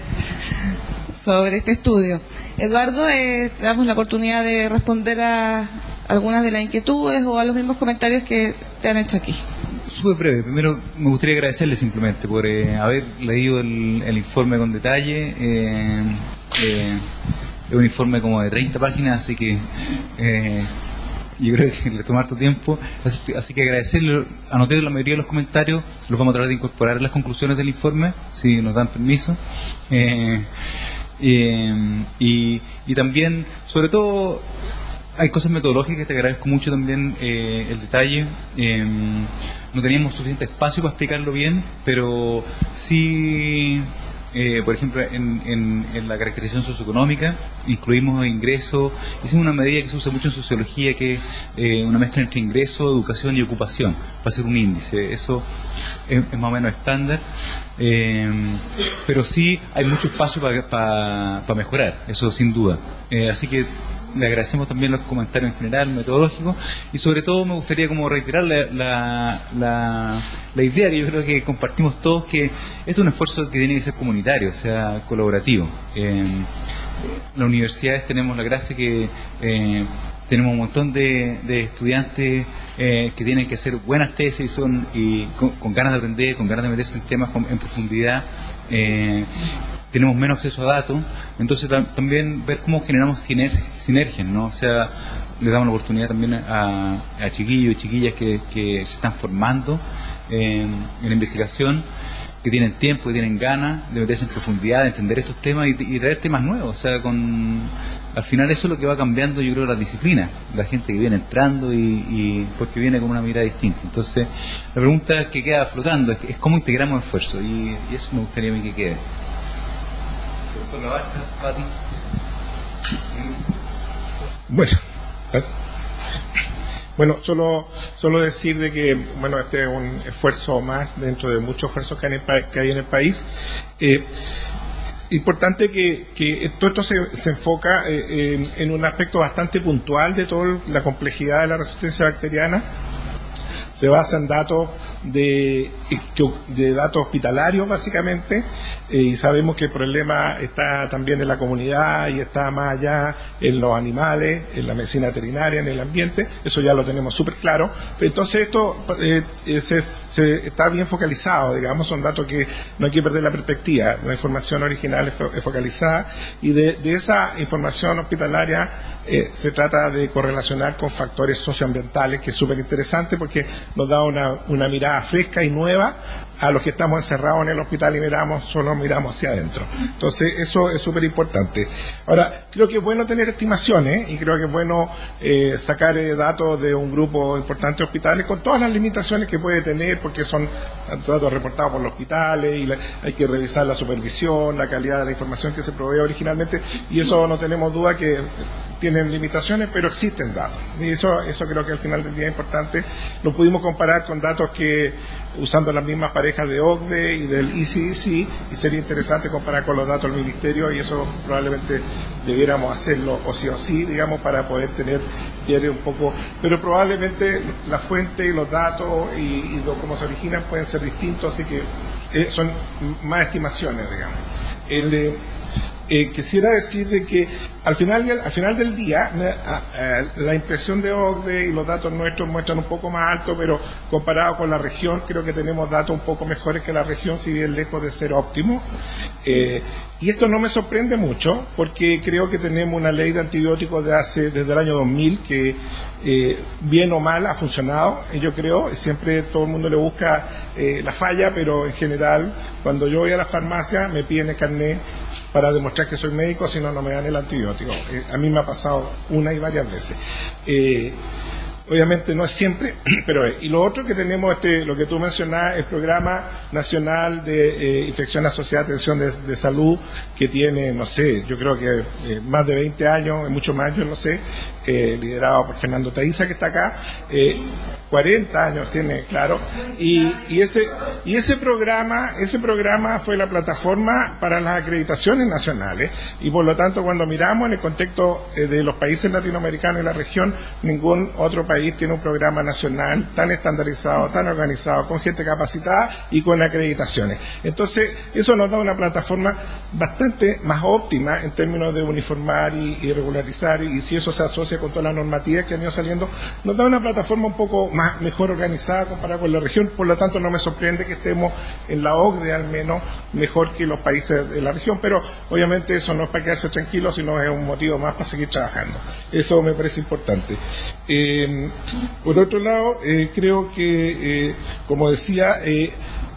sobre este estudio. Eduardo, eh, te damos la oportunidad de responder a algunas de las inquietudes o a los mismos comentarios que te han hecho aquí. Súper breve. Primero, me gustaría agradecerle simplemente por eh, haber leído el, el informe con detalle. Eh, eh, es un informe como de treinta páginas, así que eh, yo creo que le tomó harto tiempo. Así, así que agradecerle. Anoté la mayoría de los comentarios, los vamos a tratar de incorporar en las conclusiones del informe, si nos dan permiso. Eh, eh, y, y también, sobre todo, hay cosas metodológicas que te agradezco mucho también eh, el detalle. Eh, no teníamos suficiente espacio para explicarlo bien, pero sí, eh, por ejemplo, en, en, en la caracterización socioeconómica incluimos ingresos, hicimos una medida que se usa mucho en sociología, que es eh, una mezcla entre ingreso, educación y ocupación, para hacer un índice. Eso es, es más o menos estándar. Eh, pero sí hay mucho espacio para pa, pa mejorar, eso sin duda. Eh, así que le agradecemos también los comentarios en general, metodológicos, y sobre todo me gustaría como reiterar la, la, la, la idea que yo creo que compartimos todos, que esto es un esfuerzo que tiene que ser comunitario, o sea, colaborativo. Eh, las universidades tenemos la gracia que eh, tenemos un montón de, de estudiantes eh, que tienen que hacer buenas tesis y, son, y con, con ganas de aprender, con ganas de meterse en temas con, en profundidad. Eh, tenemos menos acceso a datos, entonces tam- también ver cómo generamos sinergias, sinergias, ¿no? O sea, le damos la oportunidad también a, a chiquillos y chiquillas que, que se están formando eh, en la investigación, que tienen tiempo, que tienen ganas de meterse en profundidad, de entender estos temas y, y traer temas nuevos. O sea, con al final eso es lo que va cambiando, yo creo, las disciplinas, la gente que viene entrando y, y porque viene con una mirada distinta. Entonces, la pregunta que queda flotando es, es cómo integramos esfuerzos, y, y eso me gustaría a mí que quede. Bueno, bueno, solo solo decir de que bueno, este es un esfuerzo más dentro de muchos esfuerzos que hay en el, pa- que hay en el país. Eh, importante que, que todo esto se, se enfoca eh, en, en un aspecto bastante puntual de toda la complejidad de la resistencia bacteriana. Se basa en datos de, de datos hospitalarios básicamente, eh, y sabemos que el problema está también en la comunidad y está más allá en los animales, en la medicina veterinaria, en el ambiente. Eso ya lo tenemos súper claro. Entonces esto eh, se, se está bien focalizado, digamos, son datos que no hay que perder la perspectiva. La información original es, fo- es focalizada, y de, de esa información hospitalaria Eh, se trata de correlacionar con factores socioambientales, que es súper interesante porque nos da una, una mirada fresca y nueva a los que estamos encerrados en el hospital y miramos, solo miramos hacia adentro. Entonces eso es súper importante. Ahora, creo que es bueno tener estimaciones y creo que es bueno eh, sacar eh, datos de un grupo importante de hospitales con todas las limitaciones que puede tener, porque son datos reportados por los hospitales y la, hay que revisar la supervisión, la calidad de la información que se provee originalmente, y eso no tenemos duda que tienen limitaciones, pero existen datos. Y eso, eso creo que al final del día es importante. Lo pudimos comparar con datos que, usando las mismas parejas de O C D E y del I C D C, y sería interesante comparar con los datos del Ministerio, y eso probablemente debiéramos hacerlo o sí o sí, digamos, para poder tener un poco, pero probablemente la fuente y los datos y, y lo, cómo se originan pueden ser distintos, así que eh, son más estimaciones, digamos. El de eh, quisiera decir de que al final, al final del día me, a, a, la impresión de O C D E y los datos nuestros muestran un poco más alto, pero comparado con la región creo que tenemos datos un poco mejores que la región, si bien lejos de ser óptimo. Eh, y esto no me sorprende mucho porque creo que tenemos una ley de antibióticos de hace desde el año dos mil que eh, bien o mal ha funcionado, yo creo. Siempre todo el mundo le busca eh, la falla, pero en general cuando yo voy a la farmacia me piden el carnet para demostrar que soy médico, si no, no me dan el antibiótico. Eh, a mí me ha pasado una y varias veces. Eh, Obviamente no es siempre, pero es. Y lo otro que tenemos, este, lo que tú mencionabas, el Programa Nacional de eh, Infección Asociada a Atención de, de Salud, que tiene, no sé, yo creo que eh, más de veinte años, mucho más, yo no sé, eh, liderado por Fernando Taiza, que está acá, eh, cuarenta años tiene, claro, y, y ese y ese programa ese programa fue la plataforma para las acreditaciones nacionales, y por lo tanto cuando miramos en el contexto eh, de los países latinoamericanos y la región, ningún otro país tiene un programa nacional tan estandarizado, tan organizado, con gente capacitada y con acreditaciones. Entonces eso nos da una plataforma bastante más óptima en términos de uniformar y, y regularizar, y si eso se asocia con todas las normativas que han ido saliendo, nos da una plataforma un poco más mejor organizada comparada con la región. Por lo tanto no me sorprende que estemos en la O C D E al menos mejor que los países de la región, pero obviamente eso no es para quedarse tranquilos, sino es un motivo más para seguir trabajando. Eso me parece importante. Eh, por otro lado, eh, creo que, eh, como decía, eh,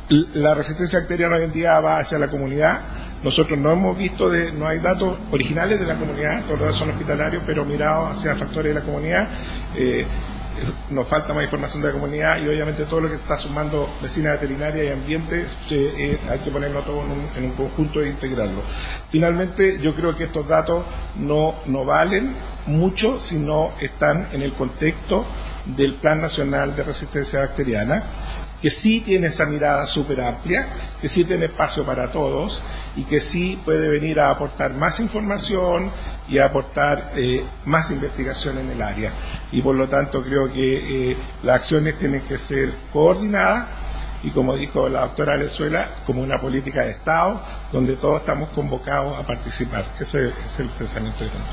la resistencia bacteriana hoy en día va hacia la comunidad. Nosotros no hemos visto, de, no hay datos originales de la comunidad, todos los datos son hospitalarios, pero mirados hacia factores de la comunidad. Eh, nos falta más información de la comunidad, y obviamente todo lo que está sumando medicina veterinaria y ambiente eh, hay que ponerlo todo en un, en un conjunto e integrarlo. Finalmente, yo creo que estos datos no, no valen mucho si no están en el contexto del Plan Nacional de Resistencia Bacteriana, que sí tiene esa mirada súper amplia, que sí tiene espacio para todos y que sí puede venir a aportar más información y a aportar eh, más investigación en el área. Y por lo tanto creo que eh, las acciones tienen que ser coordinadas y, como dijo la doctora Valenzuela, como una política de Estado donde todos estamos convocados a participar. Ese es el pensamiento de todos.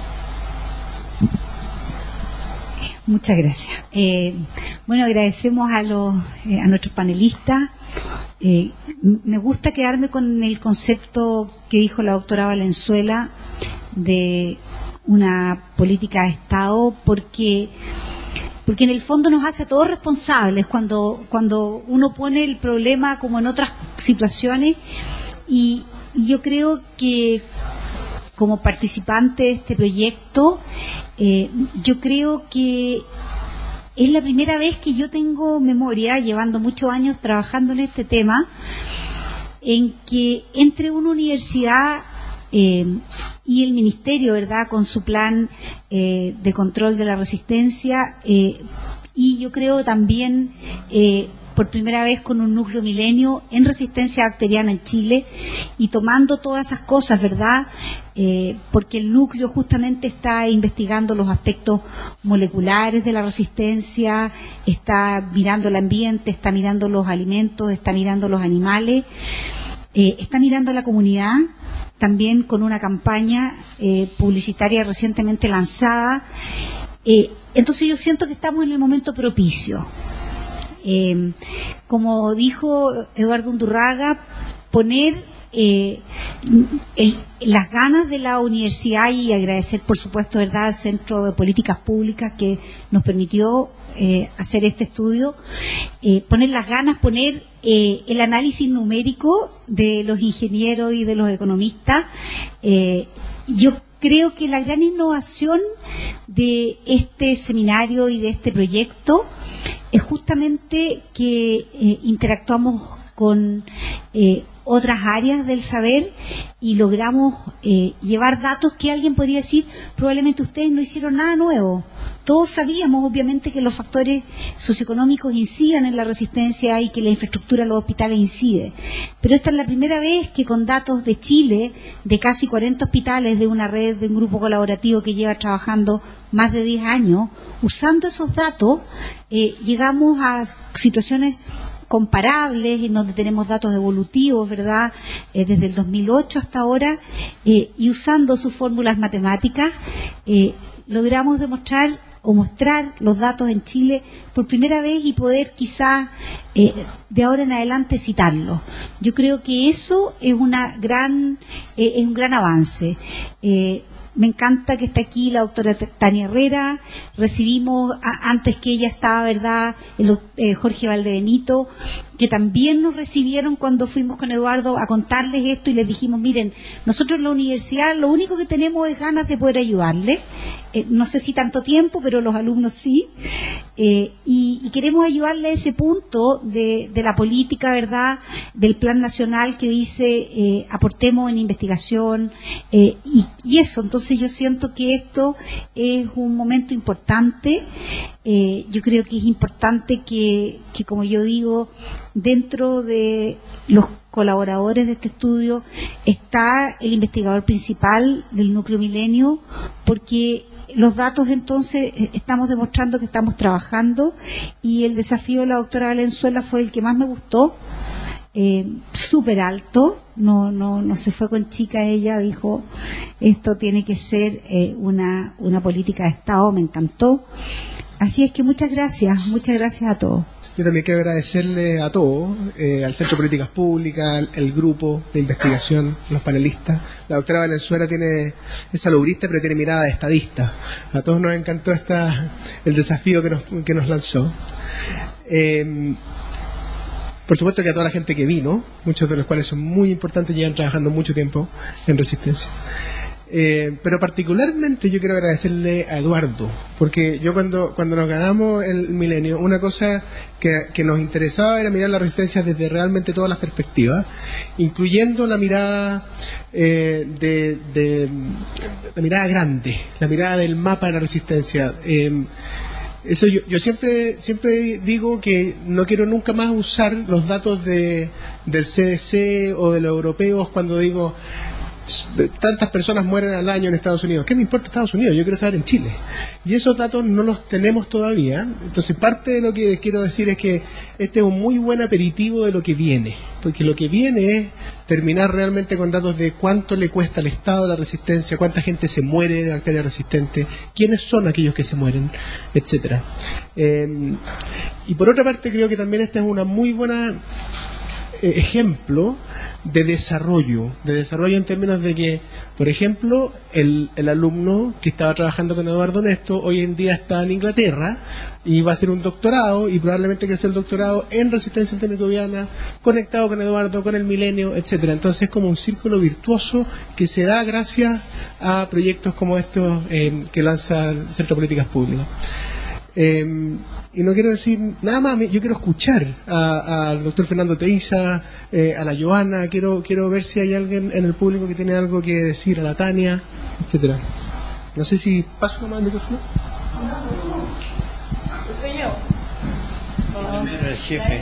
Muchas gracias. Eh, bueno, agradecemos a los eh, a nuestros panelistas. Eh, me gusta quedarme con el concepto que dijo la doctora Valenzuela de una política de Estado, porque porque en el fondo nos hace a todos responsables cuando cuando uno pone el problema como en otras situaciones, y, y yo creo que como participante de este proyecto, eh, yo creo que es la primera vez que yo tengo memoria, llevando muchos años trabajando en este tema, en que entre una universidad eh, y el ministerio, ¿verdad?, con su plan eh, de control de la resistencia, eh, y yo creo también eh, por primera vez con un núcleo milenio en resistencia bacteriana en Chile, y tomando todas esas cosas, ¿verdad?, eh, porque el núcleo justamente está investigando los aspectos moleculares de la resistencia, está mirando el ambiente, está mirando los alimentos, está mirando los animales, eh, está mirando la comunidad, también con una campaña eh, publicitaria recientemente lanzada. Eh, entonces yo siento que estamos en el momento propicio. Eh, como dijo Eduardo Undurraga, poner eh, el, las ganas de la universidad, y agradecer por supuesto, ¿verdad?, al Centro de Políticas Públicas que nos permitió eh, hacer este estudio, eh, poner las ganas, poner eh, el análisis numérico de los ingenieros y de los economistas. eh, yo creo que la gran innovación de este seminario y de este proyecto es justamente que eh, interactuamos con eh, otras áreas del saber y logramos eh, llevar datos que alguien podría decir, probablemente ustedes no hicieron nada nuevo. Todos sabíamos, obviamente, que los factores socioeconómicos inciden en la resistencia y que la infraestructura de los hospitales incide. Pero esta es la primera vez que con datos de Chile, de casi cuarenta hospitales, de una red, de un grupo colaborativo que lleva trabajando más de diez años, usando esos datos, eh, llegamos a situaciones comparables, en donde tenemos datos evolutivos, ¿verdad?, eh, desde el dos mil ocho hasta ahora, eh, y usando sus fórmulas matemáticas, eh, logramos demostrar o mostrar los datos en Chile por primera vez y poder quizás eh, de ahora en adelante citarlos. Yo creo que eso es una gran eh, es un gran avance. Eh, Me encanta que esté aquí la doctora Tania Herrera. Recibimos, a, antes que ella estaba, ¿verdad?, el eh, Jorge Valdebenito, que también nos recibieron cuando fuimos con Eduardo a contarles esto y les dijimos, miren, nosotros en la universidad lo único que tenemos es ganas de poder ayudarles. Eh, no sé si tanto tiempo, pero los alumnos sí. Eh, y, y queremos ayudarle a ese punto de, de la política, ¿verdad?, del plan nacional que dice eh, aportemos en investigación eh, y, y eso. Entonces yo siento que esto es un momento importante. Eh, yo creo que es importante que, que, como yo digo, dentro de los colaboradores de este estudio está el investigador principal del Núcleo Milenio, porque los datos entonces estamos demostrando que estamos trabajando, y el desafío de la doctora Valenzuela fue el que más me gustó, eh, súper alto, no, no, no se fue con chica, ella dijo esto tiene que ser eh, una, una política de Estado, me encantó. Así es que muchas gracias, muchas gracias a todos. Yo también quiero agradecerle a todos, eh, al Centro de Políticas Públicas, el grupo de investigación, los panelistas. La doctora Valenzuela tiene, es salubrista, pero tiene mirada de estadista. A todos nos encantó esta, el desafío que nos, que nos lanzó. Eh, por supuesto que a toda la gente que vino, muchos de los cuales son muy importantes, llevan trabajando mucho tiempo en Resistencia. Eh, pero particularmente yo quiero agradecerle a Eduardo, porque yo cuando cuando nos ganamos el milenio, una cosa que, que nos interesaba era mirar la resistencia desde realmente todas las perspectivas, incluyendo la mirada eh, de, de la mirada grande, la mirada del mapa de la resistencia. Eh, eso yo, yo siempre siempre digo que no quiero nunca más usar los datos de del C D C o de los europeos cuando digo tantas personas mueren al año en Estados Unidos. ¿Qué me importa Estados Unidos? Yo quiero saber en Chile. Y esos datos no los tenemos todavía. Entonces parte de lo que quiero decir es que este es un muy buen aperitivo de lo que viene. Porque lo que viene es terminar realmente con datos de cuánto le cuesta al Estado la resistencia, cuánta gente se muere de bacterias resistentes, quiénes son aquellos que se mueren, etcétera. Eh, y por otra parte creo que también esta es una muy buena ejemplo de desarrollo, de desarrollo en términos de que, por ejemplo, el, el alumno que estaba trabajando con Eduardo Nesto hoy en día está en Inglaterra y va a hacer un doctorado y probablemente que sea el doctorado en resistencia antimicrobiana, conectado con Eduardo, con el milenio, etcétera. Entonces es como un círculo virtuoso que se da gracias a proyectos como estos eh, que lanza el Centro de Políticas Públicas. Eh, y no quiero decir nada más, yo quiero escuchar al doctor Fernando Teiza, eh, a la Joana, quiero quiero ver si hay alguien en el público que tiene algo que decir, a la Tania, etcétera. No sé si paso nomás el micrófono. Primero el jefe.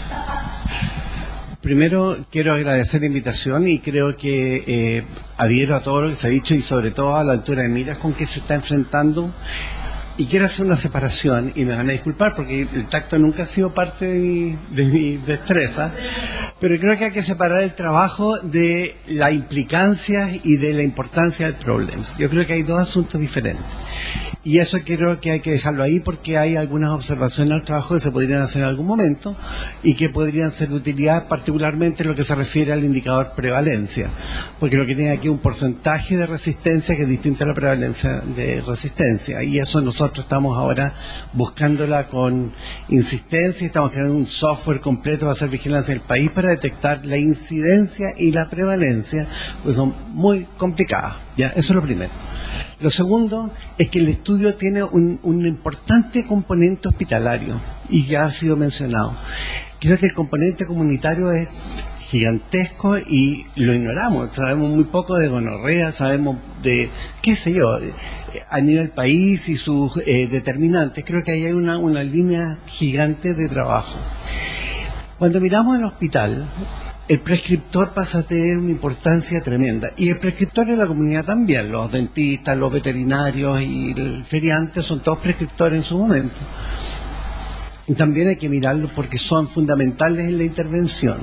Primero quiero agradecer la invitación y creo que eh, adhiero a todo lo que se ha dicho y sobre todo a la altura de miras con que se está enfrentando. Y quiero hacer una separación, y me van a disculpar porque el tacto nunca ha sido parte de mi, de mi destreza, pero creo que hay que separar el trabajo de la implicancia y de la importancia del problema. Yo creo que hay dos asuntos diferentes. Y eso creo que hay que dejarlo ahí porque hay algunas observaciones al trabajo que se podrían hacer en algún momento y que podrían ser de utilidad, particularmente en lo que se refiere al indicador prevalencia, porque lo que tiene aquí es un porcentaje de resistencia que es distinto a la prevalencia de resistencia, y eso nosotros estamos ahora buscándola con insistencia. Estamos creando un software completo para hacer vigilancia del país para detectar la incidencia y la prevalencia, pues son muy complicadas. Ya, eso es lo primero. Lo segundo es que el estudio tiene un, un importante componente hospitalario, y ya ha sido mencionado. Creo que el componente comunitario es gigantesco y lo ignoramos. Sabemos muy poco de gonorrea, sabemos de, qué sé yo, a nivel país y sus eh, determinantes. Creo que ahí hay una, una línea gigante de trabajo. Cuando miramos el hospital, el prescriptor pasa a tener una importancia tremenda, y el prescriptor en la comunidad también. Los dentistas, los veterinarios y el feriante son todos prescriptores en su momento. Y también hay que mirarlo porque son fundamentales en la intervención.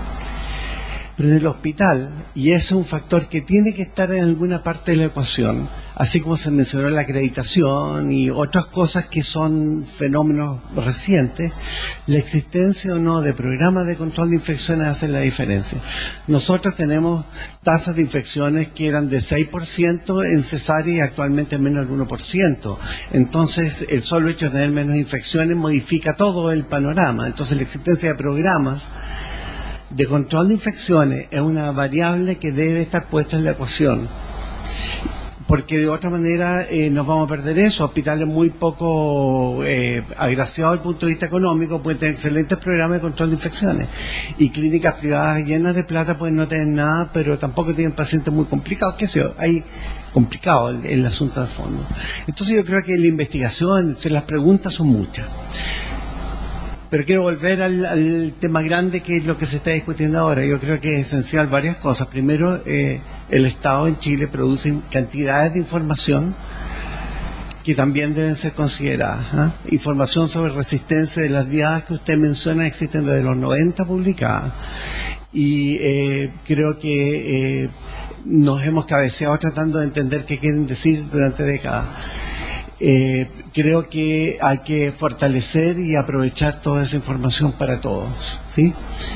Pero en el hospital, y eso es un factor que tiene que estar en alguna parte de la ecuación, así como se mencionó la acreditación y otras cosas que son fenómenos recientes, la existencia o no de programas de control de infecciones hace la diferencia. Nosotros tenemos tasas de infecciones que eran de seis por ciento en cesárea y actualmente menos del uno por ciento. Entonces, el solo hecho de tener menos infecciones modifica todo el panorama. Entonces, la existencia de programas de control de infecciones es una variable que debe estar puesta en la ecuación, porque de otra manera eh, nos vamos a perder eso. Hospitales muy poco eh, agraciados desde el punto de vista económico pueden tener excelentes programas de control de infecciones, y clínicas privadas llenas de plata pueden no tener nada, pero tampoco tienen pacientes muy complicados. ¿Qué sé yo? Hay complicado el, el asunto de fondo. Entonces yo creo que la investigación, las preguntas son muchas. Pero quiero volver al, al tema grande, que es lo que se está discutiendo ahora. Yo creo que es esencial varias cosas. Primero, eh, el Estado en Chile produce cantidades de información que también deben ser consideradas. ¿eh? Información sobre resistencia de las diadas que usted menciona existen desde los noventa publicadas. Y eh, creo que eh, nos hemos cabeceado tratando de entender qué quieren decir durante décadas. Eh, creo que hay que fortalecer y aprovechar toda esa información para todos, ¿sí?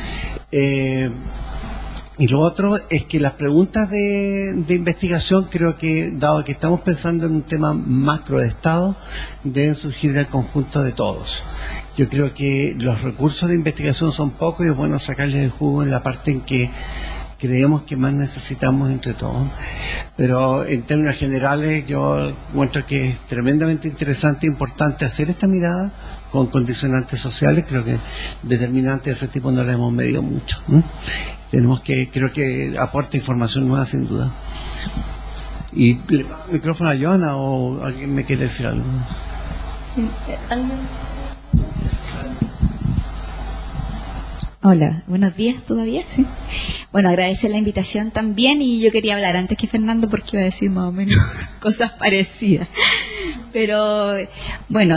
Eh, y lo otro es que las preguntas de, de investigación, creo que, dado que estamos pensando en un tema macro de Estado, deben surgir del conjunto de todos. Yo creo que los recursos de investigación son pocos y es bueno sacarles el jugo en la parte en que creemos que más necesitamos entre todos. Pero en términos generales yo encuentro que es tremendamente interesante e importante hacer esta mirada con condicionantes sociales. Creo que determinantes de ese tipo no le hemos medido mucho, ¿no? Tenemos que, creo que aporta información nueva sin duda. Y le paso el micrófono a Joana, o alguien me quiere decir algo. Hola, buenos días todavía, sí. Bueno, agradecer la invitación también, y yo quería hablar antes que Fernando porque iba a decir más o menos cosas parecidas. Pero, bueno,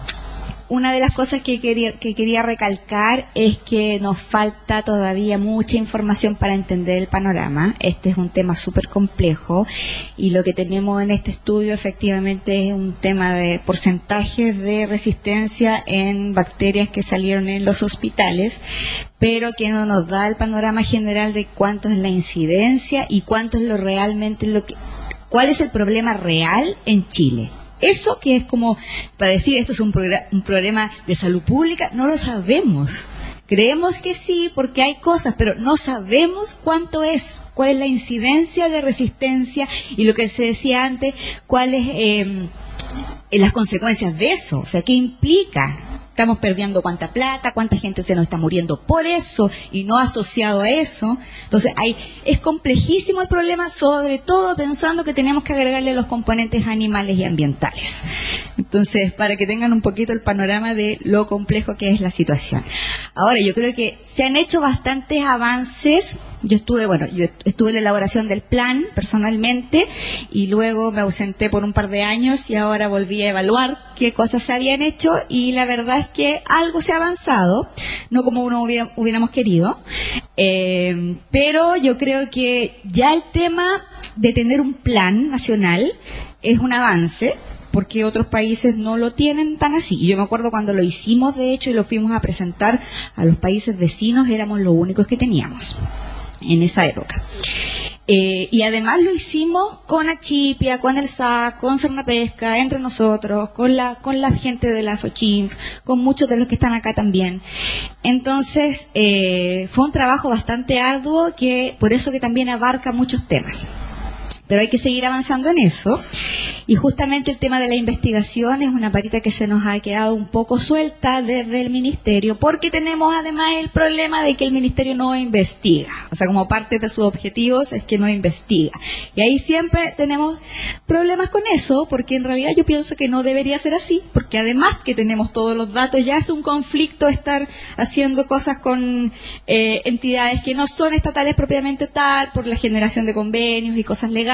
una de las cosas que quería, que quería recalcar es que nos falta todavía mucha información para entender el panorama. Este es un tema súper complejo, y lo que tenemos en este estudio efectivamente es un tema de porcentajes de resistencia en bacterias que salieron en los hospitales, pero que no nos da el panorama general de cuánto es la incidencia y cuánto es lo realmente lo que, cuál es el problema real en Chile. Eso que es como para decir esto es un, progr- un problema de salud pública, no lo sabemos. Creemos que sí porque hay cosas, pero no sabemos cuánto es, cuál es la incidencia de resistencia y lo que se decía antes, cuáles eh, las consecuencias de eso, o sea, qué implica. Estamos perdiendo cuánta plata, cuánta gente se nos está muriendo por eso y no asociado a eso. Entonces, hay, es complejísimo el problema, sobre todo pensando que tenemos que agregarle los componentes animales y ambientales. Entonces, para que tengan un poquito el panorama de lo complejo que es la situación. Ahora, yo creo que se han hecho bastantes avances. Yo estuve, bueno, yo estuve en la elaboración del plan personalmente, y luego me ausenté por un par de años y ahora volví a evaluar qué cosas se habían hecho, y la verdad es que algo se ha avanzado, no como uno hubiera, hubiéramos querido, eh, pero yo creo que ya el tema de tener un plan nacional es un avance, porque otros países no lo tienen tan así. Y yo me acuerdo cuando lo hicimos, de hecho, y lo fuimos a presentar a los países vecinos, éramos los únicos que teníamos en esa época. Eh, y además lo hicimos con Achipia, con el S A C, con Cernapesca, entre nosotros, con la con la gente de la SOCHINF, con muchos de los que están acá también. Entonces, eh, fue un trabajo bastante arduo, que por eso que también abarca muchos temas. Pero hay que seguir avanzando en eso. Y justamente el tema de la investigación es una patita que se nos ha quedado un poco suelta desde el Ministerio, porque tenemos además el problema de que el Ministerio no investiga. O sea, como parte de sus objetivos es que no investiga. Y ahí siempre tenemos problemas con eso, porque en realidad yo pienso que no debería ser así, porque además que tenemos todos los datos, ya es un conflicto estar haciendo cosas con eh, entidades que no son estatales propiamente tal, por la generación de convenios y cosas legales.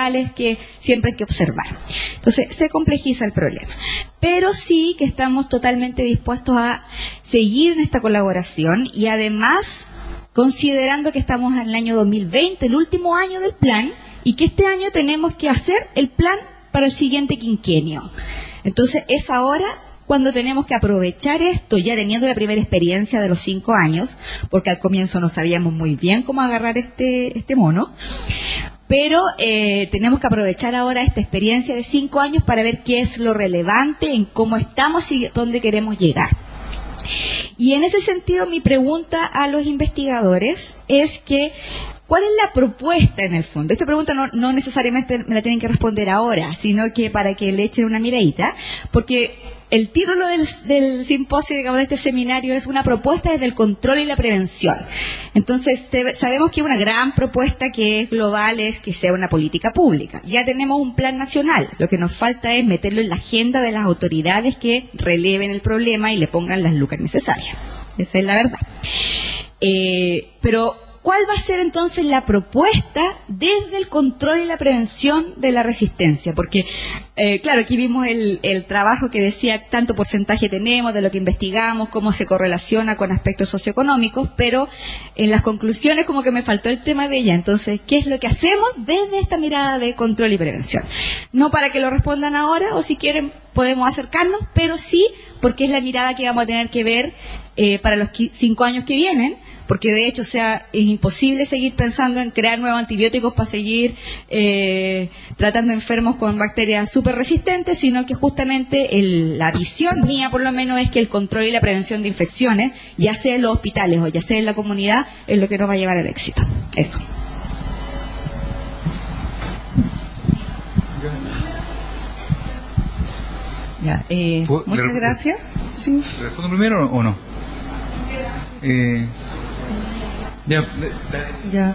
globales que siempre hay que observar. Entonces, se complejiza el problema. Pero sí que estamos totalmente dispuestos a seguir en esta colaboración y además, considerando que estamos en el año dos mil veinte, el último año del plan, y que este año tenemos que hacer el plan para el siguiente quinquenio. Entonces, es ahora cuando tenemos que aprovechar esto, ya teniendo la primera experiencia de los cinco años, porque al comienzo no sabíamos muy bien cómo agarrar este, este mono, pero eh, tenemos que aprovechar ahora esta experiencia de cinco años para ver qué es lo relevante, en cómo estamos y dónde queremos llegar. Y en ese sentido, mi pregunta a los investigadores es que, ¿cuál es la propuesta en el fondo? Esta pregunta no, no necesariamente me la tienen que responder ahora, sino que para que le echen una miradita, porque el título del, del simposio, digamos, de este seminario es una propuesta desde el control y la prevención. Entonces, te, sabemos que una gran propuesta que es global es que sea una política pública. Ya tenemos un plan nacional. Lo que nos falta es meterlo en la agenda de las autoridades que releven el problema y le pongan las lucas necesarias. Esa es la verdad. Eh, pero ¿cuál va a ser entonces la propuesta desde el control y la prevención de la resistencia? Porque, eh, claro, aquí vimos el, el trabajo que decía tanto porcentaje tenemos de lo que investigamos, cómo se correlaciona con aspectos socioeconómicos, pero en las conclusiones como que me faltó el tema de ella. Entonces, ¿qué es lo que hacemos desde esta mirada de control y prevención? No para que lo respondan ahora, o si quieren podemos acercarnos, pero sí porque es la mirada que vamos a tener que ver eh, para los cinco años que vienen, porque de hecho, o sea, es imposible seguir pensando en crear nuevos antibióticos para seguir eh, tratando enfermos con bacterias súper resistentes, sino que justamente el, la visión mía, por lo menos, es que el control y la prevención de infecciones, ya sea en los hospitales o ya sea en la comunidad, es lo que nos va a llevar al éxito. Eso. Ya, eh, muchas gracias. Sí. ¿Respondo primero o no? Eh... Ya, ya.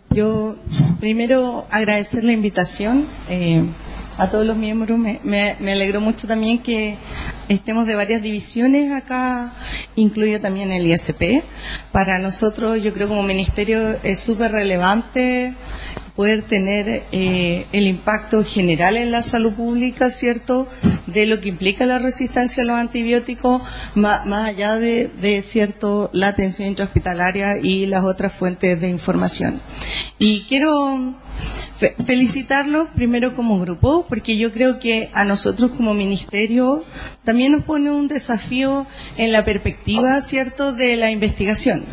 Yo primero agradecer la invitación eh, a todos los miembros. Me, me, me alegró mucho también que estemos de varias divisiones acá, incluido también el I S P. Para nosotros, yo creo como ministerio es súper relevante poder tener eh, el impacto general en la salud pública, ¿cierto?, de lo que implica la resistencia a los antibióticos, más, más allá de, de, ¿cierto?, la atención intrahospitalaria y las otras fuentes de información. Y quiero fe felicitarlos primero como grupo, porque yo creo que a nosotros como ministerio también nos pone un desafío en la perspectiva, ¿cierto?, de la investigación.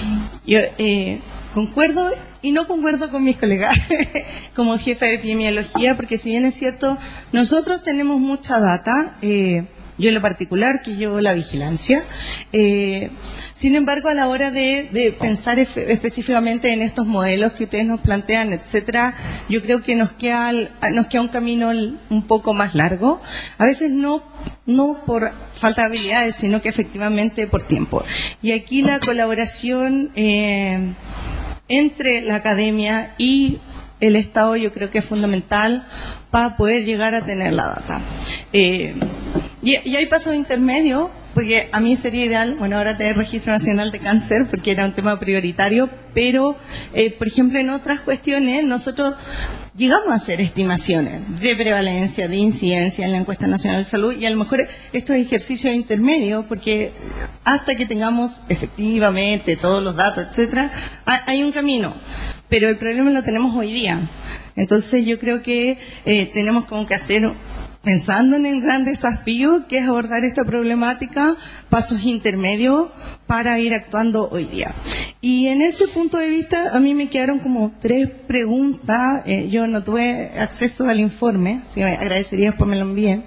Yo eh, concuerdo y no concuerdo con mis colegas como jefe de epidemiología, porque si bien es cierto, nosotros tenemos mucha data, eh, yo en lo particular, que llevo la vigilancia, eh, sin embargo, a la hora de, de pensar específicamente en estos modelos que ustedes nos plantean, etcétera, yo creo que nos queda, nos queda un camino un poco más largo, a veces no no por falta de habilidades, sino que efectivamente por tiempo. Y aquí la colaboración eh, entre la academia y el Estado yo creo que es fundamental para poder llegar a tener la data. Eh, y, y hay pasos intermedios, porque a mí sería ideal, bueno, ahora tener registro nacional de cáncer, porque era un tema prioritario, pero, eh, por ejemplo, en otras cuestiones, nosotros llegamos a hacer estimaciones de prevalencia, de incidencia en la encuesta nacional de salud, y a lo mejor estos ejercicios intermedios, porque hasta que tengamos efectivamente todos los datos, etcétera, hay un camino, pero el problema lo tenemos hoy día. Entonces yo creo que eh, tenemos como que hacer, pensando en el gran desafío que es abordar esta problemática, pasos intermedios para ir actuando hoy día. Y en ese punto de vista a mí me quedaron como tres preguntas. Eh, yo no tuve acceso al informe, así que me agradecería después me lo envíen.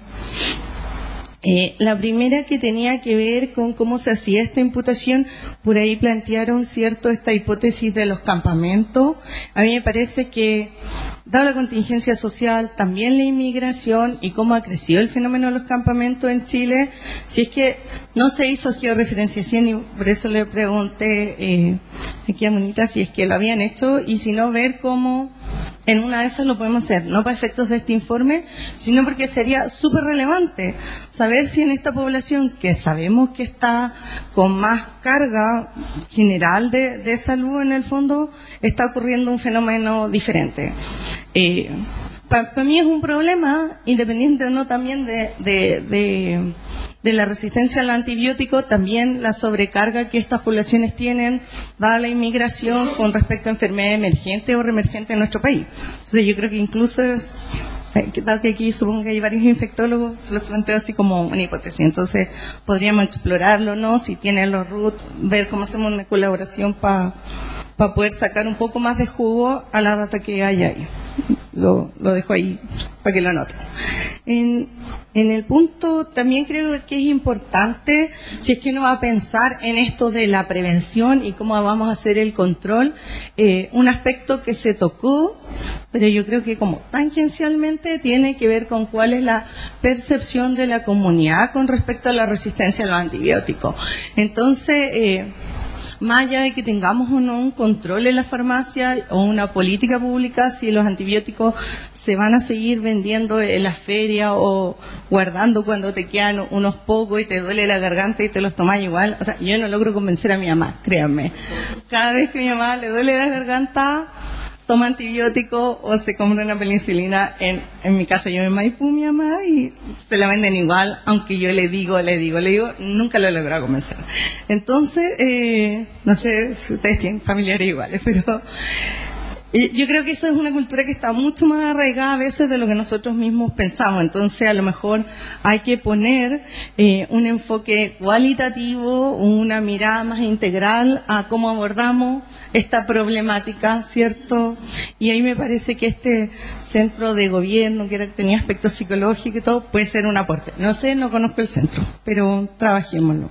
Eh, la primera que tenía que ver con cómo se hacía esta imputación, por ahí plantearon, cierto, esta hipótesis de los campamentos. A mí me parece que, dado la contingencia social, también la inmigración y cómo ha crecido el fenómeno de los campamentos en Chile, si es que no se hizo georreferenciación, y por eso le pregunté eh, aquí a Monita si es que lo habían hecho, y si no, ver cómo en una de esas lo podemos hacer, no para efectos de este informe, sino porque sería súper relevante saber si en esta población, que sabemos que está con más carga general de, de salud en el fondo, está ocurriendo un fenómeno diferente. Eh, para pa mí es un problema, independiente o no también de, de, de, de la resistencia al antibiótico, también la sobrecarga que estas poblaciones tienen, dada la inmigración con respecto a enfermedades emergentes o reemergentes en nuestro país. Entonces yo creo que incluso, dado que aquí supongo que hay varios infectólogos, se los planteo así como una hipótesis. Entonces podríamos explorarlo, ¿no? Si tienen los R U T, ver cómo hacemos una colaboración para pa poder sacar un poco más de jugo a la data que hay ahí. Lo, lo dejo ahí para que lo anoten. En, en el punto también creo que es importante, si es que uno va a pensar en esto de la prevención y cómo vamos a hacer el control, eh, un aspecto que se tocó, pero yo creo que como tangencialmente tiene que ver con cuál es la percepción de la comunidad con respecto a la resistencia a los antibióticos. Entonces, eh, más allá de que tengamos o no un control en la farmacia o una política pública, si los antibióticos se van a seguir vendiendo en las ferias o guardando cuando te quedan unos pocos y te duele la garganta y te los tomas igual. O sea, yo no logro convencer a mi mamá, créanme. Cada vez que a mi mamá le duele la garganta, toma antibiótico o se compra una penicilina. En, en mi caso, yo me Maipú mi mamá y se la venden igual, aunque yo le digo, le digo, le digo, nunca lo he logrado convencer. Entonces, eh, no sé si ustedes tienen familiares iguales, pero eh, yo creo que eso es una cultura que está mucho más arraigada a veces de lo que nosotros mismos pensamos. Entonces, a lo mejor hay que poner eh, un enfoque cualitativo, una mirada más integral a cómo abordamos esta problemática, ¿cierto? Y ahí me parece que este centro de gobierno, que era, tenía aspectos psicológicos y todo, puede ser un aporte. No sé, no conozco el centro, pero trabajémoslo.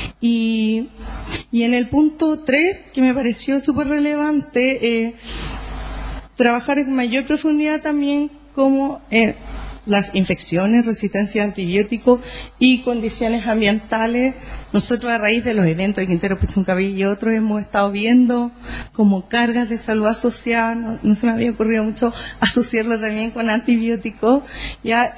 Y, y en el punto tres, que me pareció súper relevante, eh, trabajar en mayor profundidad también como eh, las infecciones, resistencia a antibióticos y condiciones ambientales. Nosotros, a raíz de los eventos de Quintero Puchuncaví y otros, hemos estado viendo como cargas de salud asociadas, no, no se me había ocurrido mucho asociarlo también con antibióticos, ¿ya?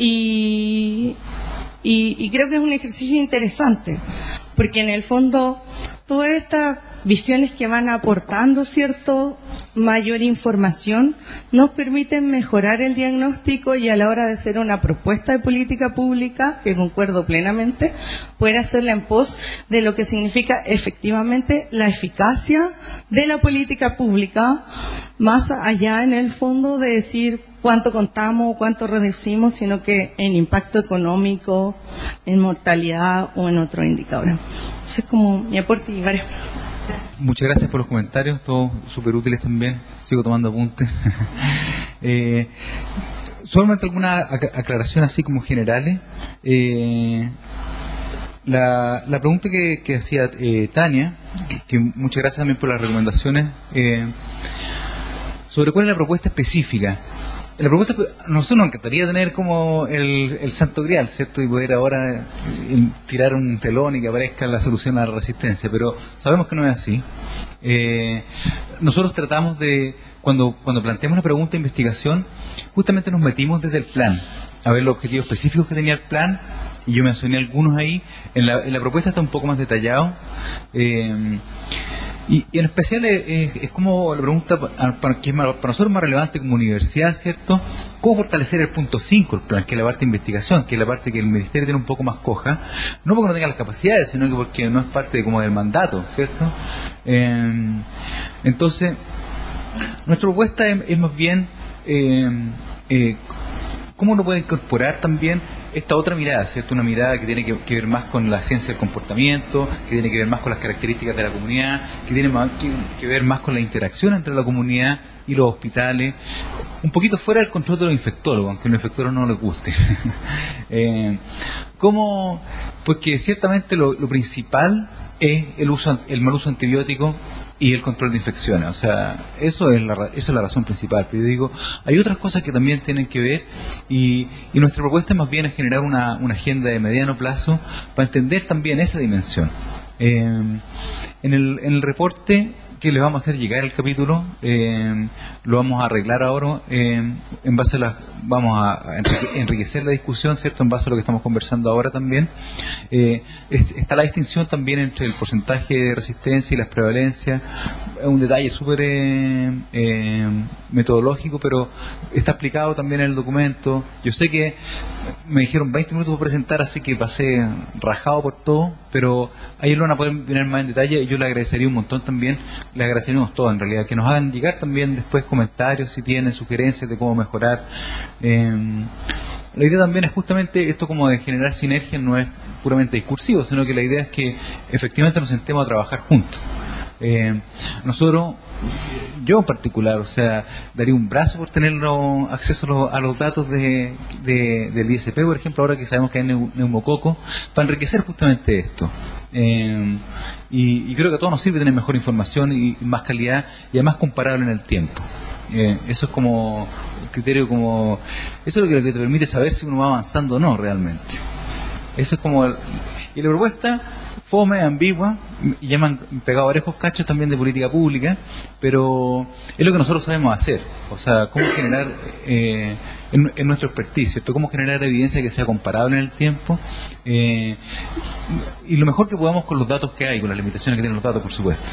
Y, y, y creo que es un ejercicio interesante, porque en el fondo todas estas visiones que van aportando, ¿cierto?, mayor información, nos permiten mejorar el diagnóstico y a la hora de hacer una propuesta de política pública, que concuerdo plenamente, poder hacerla en pos de lo que significa efectivamente la eficacia de la política pública, más allá en el fondo de decir cuánto contamos o cuánto reducimos, sino que en impacto económico, en mortalidad o en otros indicadores. Eso es como mi aporte y varias preguntas. Muchas gracias por los comentarios, todos súper útiles también. Sigo tomando apuntes. eh, solamente alguna aclaración así como generales. Eh, la, la pregunta que, que hacía eh, Tania, que, que muchas gracias también por las recomendaciones, eh, sobre cuál es la propuesta específica. La propuesta, nosotros nos encantaría tener como el, el santo grial, ¿cierto? Y poder ahora eh, tirar un telón y que aparezca la solución a la resistencia, pero sabemos que no es así. Eh, nosotros tratamos de, cuando, cuando planteamos la pregunta de investigación, justamente nos metimos desde el plan, a ver los objetivos específicos que tenía el plan, y yo mencioné algunos ahí. En la, en la propuesta está un poco más detallado. Eh, Y, y en especial es, es, es como la pregunta para, para, que es más, para nosotros más relevante como universidad, ¿cierto? ¿Cómo fortalecer el punto cinco, el plan, que es la parte de investigación, que es la parte que el Ministerio tiene un poco más coja? No porque no tenga las capacidades, sino que porque no es parte de, como del mandato, ¿cierto? Eh, entonces, nuestra propuesta es, es más bien eh, eh, cómo uno puede incorporar también esta otra mirada, ¿cierto? Una mirada que tiene que, que ver más con la ciencia del comportamiento, que tiene que ver más con las características de la comunidad, que tiene más, que, que ver más con la interacción entre la comunidad y los hospitales, un poquito fuera del control de los infectólogos, aunque a los infectólogos no les guste. eh, ¿Cómo? Porque ciertamente lo, lo principal es el uso, el mal uso antibiótico y el control de infecciones. O sea, eso es la, esa es la razón principal. Pero yo digo, hay otras cosas que también tienen que ver, y, y nuestra propuesta más bien es generar una, una agenda de mediano plazo para entender también esa dimensión. Eh, en, el, en el reporte que les vamos a hacer llegar el capítulo, eh, lo vamos a arreglar ahora, eh, en base a las, vamos a enriquecer la discusión, ¿cierto? En base a lo que estamos conversando ahora también. Eh, es, está la distinción también entre el porcentaje de resistencia y las prevalencias, es un detalle súper eh, eh, metodológico, pero está explicado también en el documento. Yo sé que me dijeron veinte minutos para presentar, así que pasé rajado por todo, pero ahí lo van a poder ver más en detalle y yo le agradecería un montón también, le agradeceríamos todo en realidad, que nos hagan llegar también después comentarios si tienen sugerencias de cómo mejorar. Eh, la idea también es justamente esto como de generar sinergia, no es puramente discursivo, sino que la idea es que efectivamente nos sentemos a trabajar juntos. Eh, nosotros, yo en particular, o sea, daría un brazo por tener acceso a los, a los datos de, de, del I S P, por ejemplo, ahora que sabemos que hay neumococo, para enriquecer justamente esto. Eh, y, y creo que a todos nos sirve tener mejor información y, y más calidad y además comparable en el tiempo. Eh, eso es como el criterio, como eso es lo que te permite saber si uno va avanzando o no realmente. Eso es como el, y la propuesta fome, ambigua, y ya me han pegado varios cachos también de política pública, pero es lo que nosotros sabemos hacer, o sea, cómo generar eh, en, en nuestro expertise, ¿cierto? Cómo generar evidencia que sea comparable en el tiempo, eh, y lo mejor que podamos con los datos que hay, con las limitaciones que tienen los datos, por supuesto.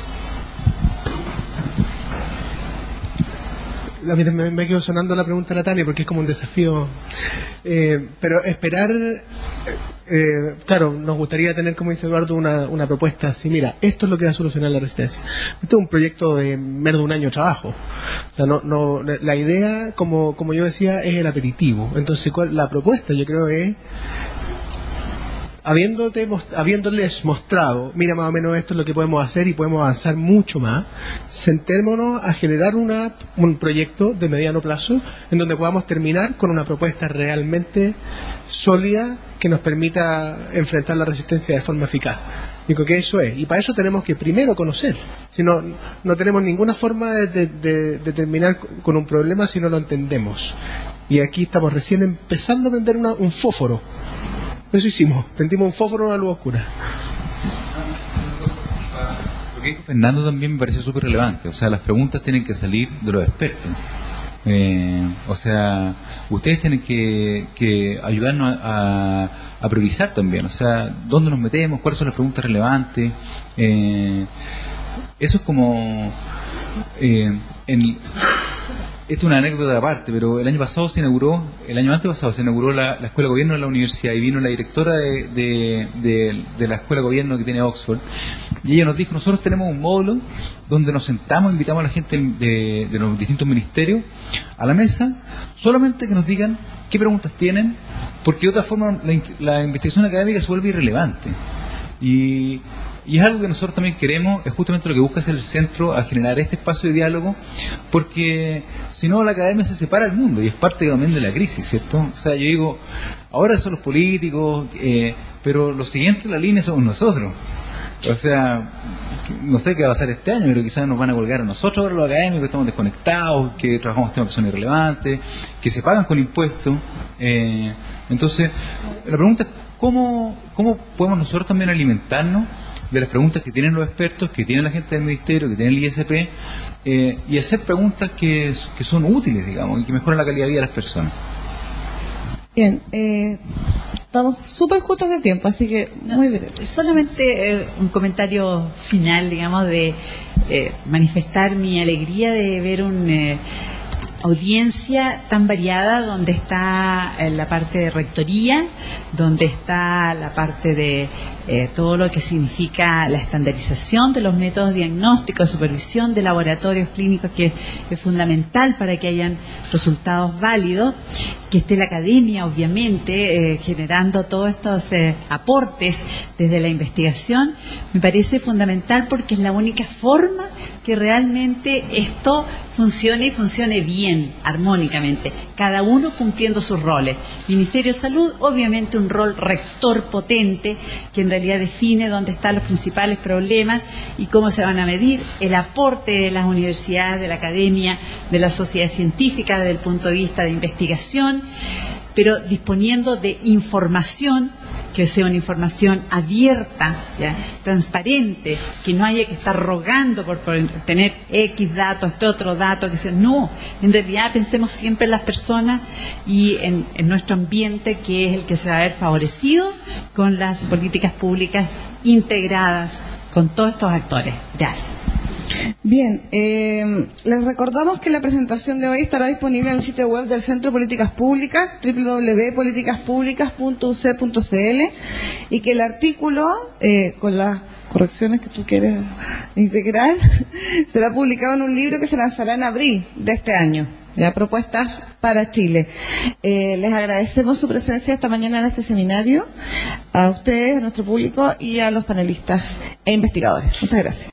A mí me, me quedo sonando la pregunta de Natalia porque es como un desafío, eh, pero esperar, eh, claro, nos gustaría tener, como dice Eduardo, una, una propuesta así, mira, esto es lo que va a solucionar la resistencia. Esto es un proyecto de menos de un año de trabajo, o sea, no, no, la idea, como, como yo decía, es el aperitivo. Entonces, ¿cuál, la propuesta yo creo es, Habiéndote, habiéndoles mostrado, mira más o menos esto es lo que podemos hacer y podemos avanzar mucho más, sentémonos a generar una, un proyecto de mediano plazo en donde podamos terminar con una propuesta realmente sólida que nos permita enfrentar la resistencia de forma eficaz. Digo que eso es, y para eso tenemos que primero conocer, si no, no tenemos ninguna forma de, de, de, de terminar con un problema si no lo entendemos. Y aquí estamos recién empezando a prender una, un fósforo. Eso hicimos, prendimos un fósforo en la luz oscura. Lo que dijo Fernando también me parece súper relevante, o sea, las preguntas tienen que salir de los expertos. Eh, o sea, ustedes tienen que, que ayudarnos a, a priorizar también, o sea, dónde nos metemos, cuáles son las preguntas relevantes. Eh, eso es como... Eh, en, Esto es una anécdota aparte, pero el año pasado se inauguró, el año antepasado se inauguró la, la Escuela de Gobierno de la universidad y vino la directora de, de, de, de la Escuela de Gobierno que tiene Oxford y ella nos dijo, nosotros tenemos un módulo donde nos sentamos, invitamos a la gente de, de los distintos ministerios a la mesa, solamente que nos digan qué preguntas tienen, porque de otra forma la, la investigación académica se vuelve irrelevante. Y... Y es algo que nosotros también queremos, es justamente lo que busca hacer el centro, a generar este espacio de diálogo, porque si no la academia se separa del mundo y es parte también de la crisis, ¿cierto? O sea, yo digo, ahora son los políticos, eh, pero los siguientes en la línea somos nosotros. O sea, no sé qué va a pasar este año, pero quizás nos van a colgar a nosotros ahora los académicos que estamos desconectados, que trabajamos temas que son irrelevantes, que se pagan con impuestos. Eh, entonces, la pregunta es, ¿cómo, cómo podemos nosotros también alimentarnos de las preguntas que tienen los expertos, que tiene la gente del ministerio, que tiene el I S P, eh, y hacer preguntas que, que son útiles, digamos, y que mejoran la calidad de vida de las personas? Bien, eh, estamos súper justos de tiempo, así que muy breve. Solamente eh, un comentario final, digamos, de eh, manifestar mi alegría de ver un... Eh, audiencia tan variada, donde está eh, la parte de rectoría, donde está la parte de eh, todo lo que significa la estandarización de los métodos diagnósticos, supervisión de laboratorios clínicos, que es fundamental para que hayan resultados válidos, que esté la academia, obviamente, eh, generando todos estos eh, aportes desde la investigación. Me parece fundamental porque es la única forma que realmente esto funcione y funcione bien, armónicamente, cada uno cumpliendo sus roles. Ministerio de Salud, obviamente un rol rector potente, que en realidad define dónde están los principales problemas y cómo se van a medir, el aporte de las universidades, de la academia, de la sociedad científica desde el punto de vista de investigación, pero disponiendo de información que sea una información abierta, ¿ya?, transparente, que no haya que estar rogando por, por tener X datos, este otro dato, que sea, no, en realidad pensemos siempre en las personas y en, en nuestro ambiente, que es el que se va a ver favorecido con las políticas públicas integradas con todos estos actores. Gracias. Bien, eh, les recordamos que la presentación de hoy estará disponible en el sitio web del Centro de Políticas Públicas, doble u doble u doble u punto políticas públicas punto u c punto c l, y que el artículo, eh, con las correcciones que tú quieres integrar, será publicado en un libro que se lanzará en abril de este año. Ya, propuestas para Chile. Eh, les agradecemos su presencia esta mañana en este seminario, a ustedes, a nuestro público y a los panelistas e investigadores. Muchas gracias.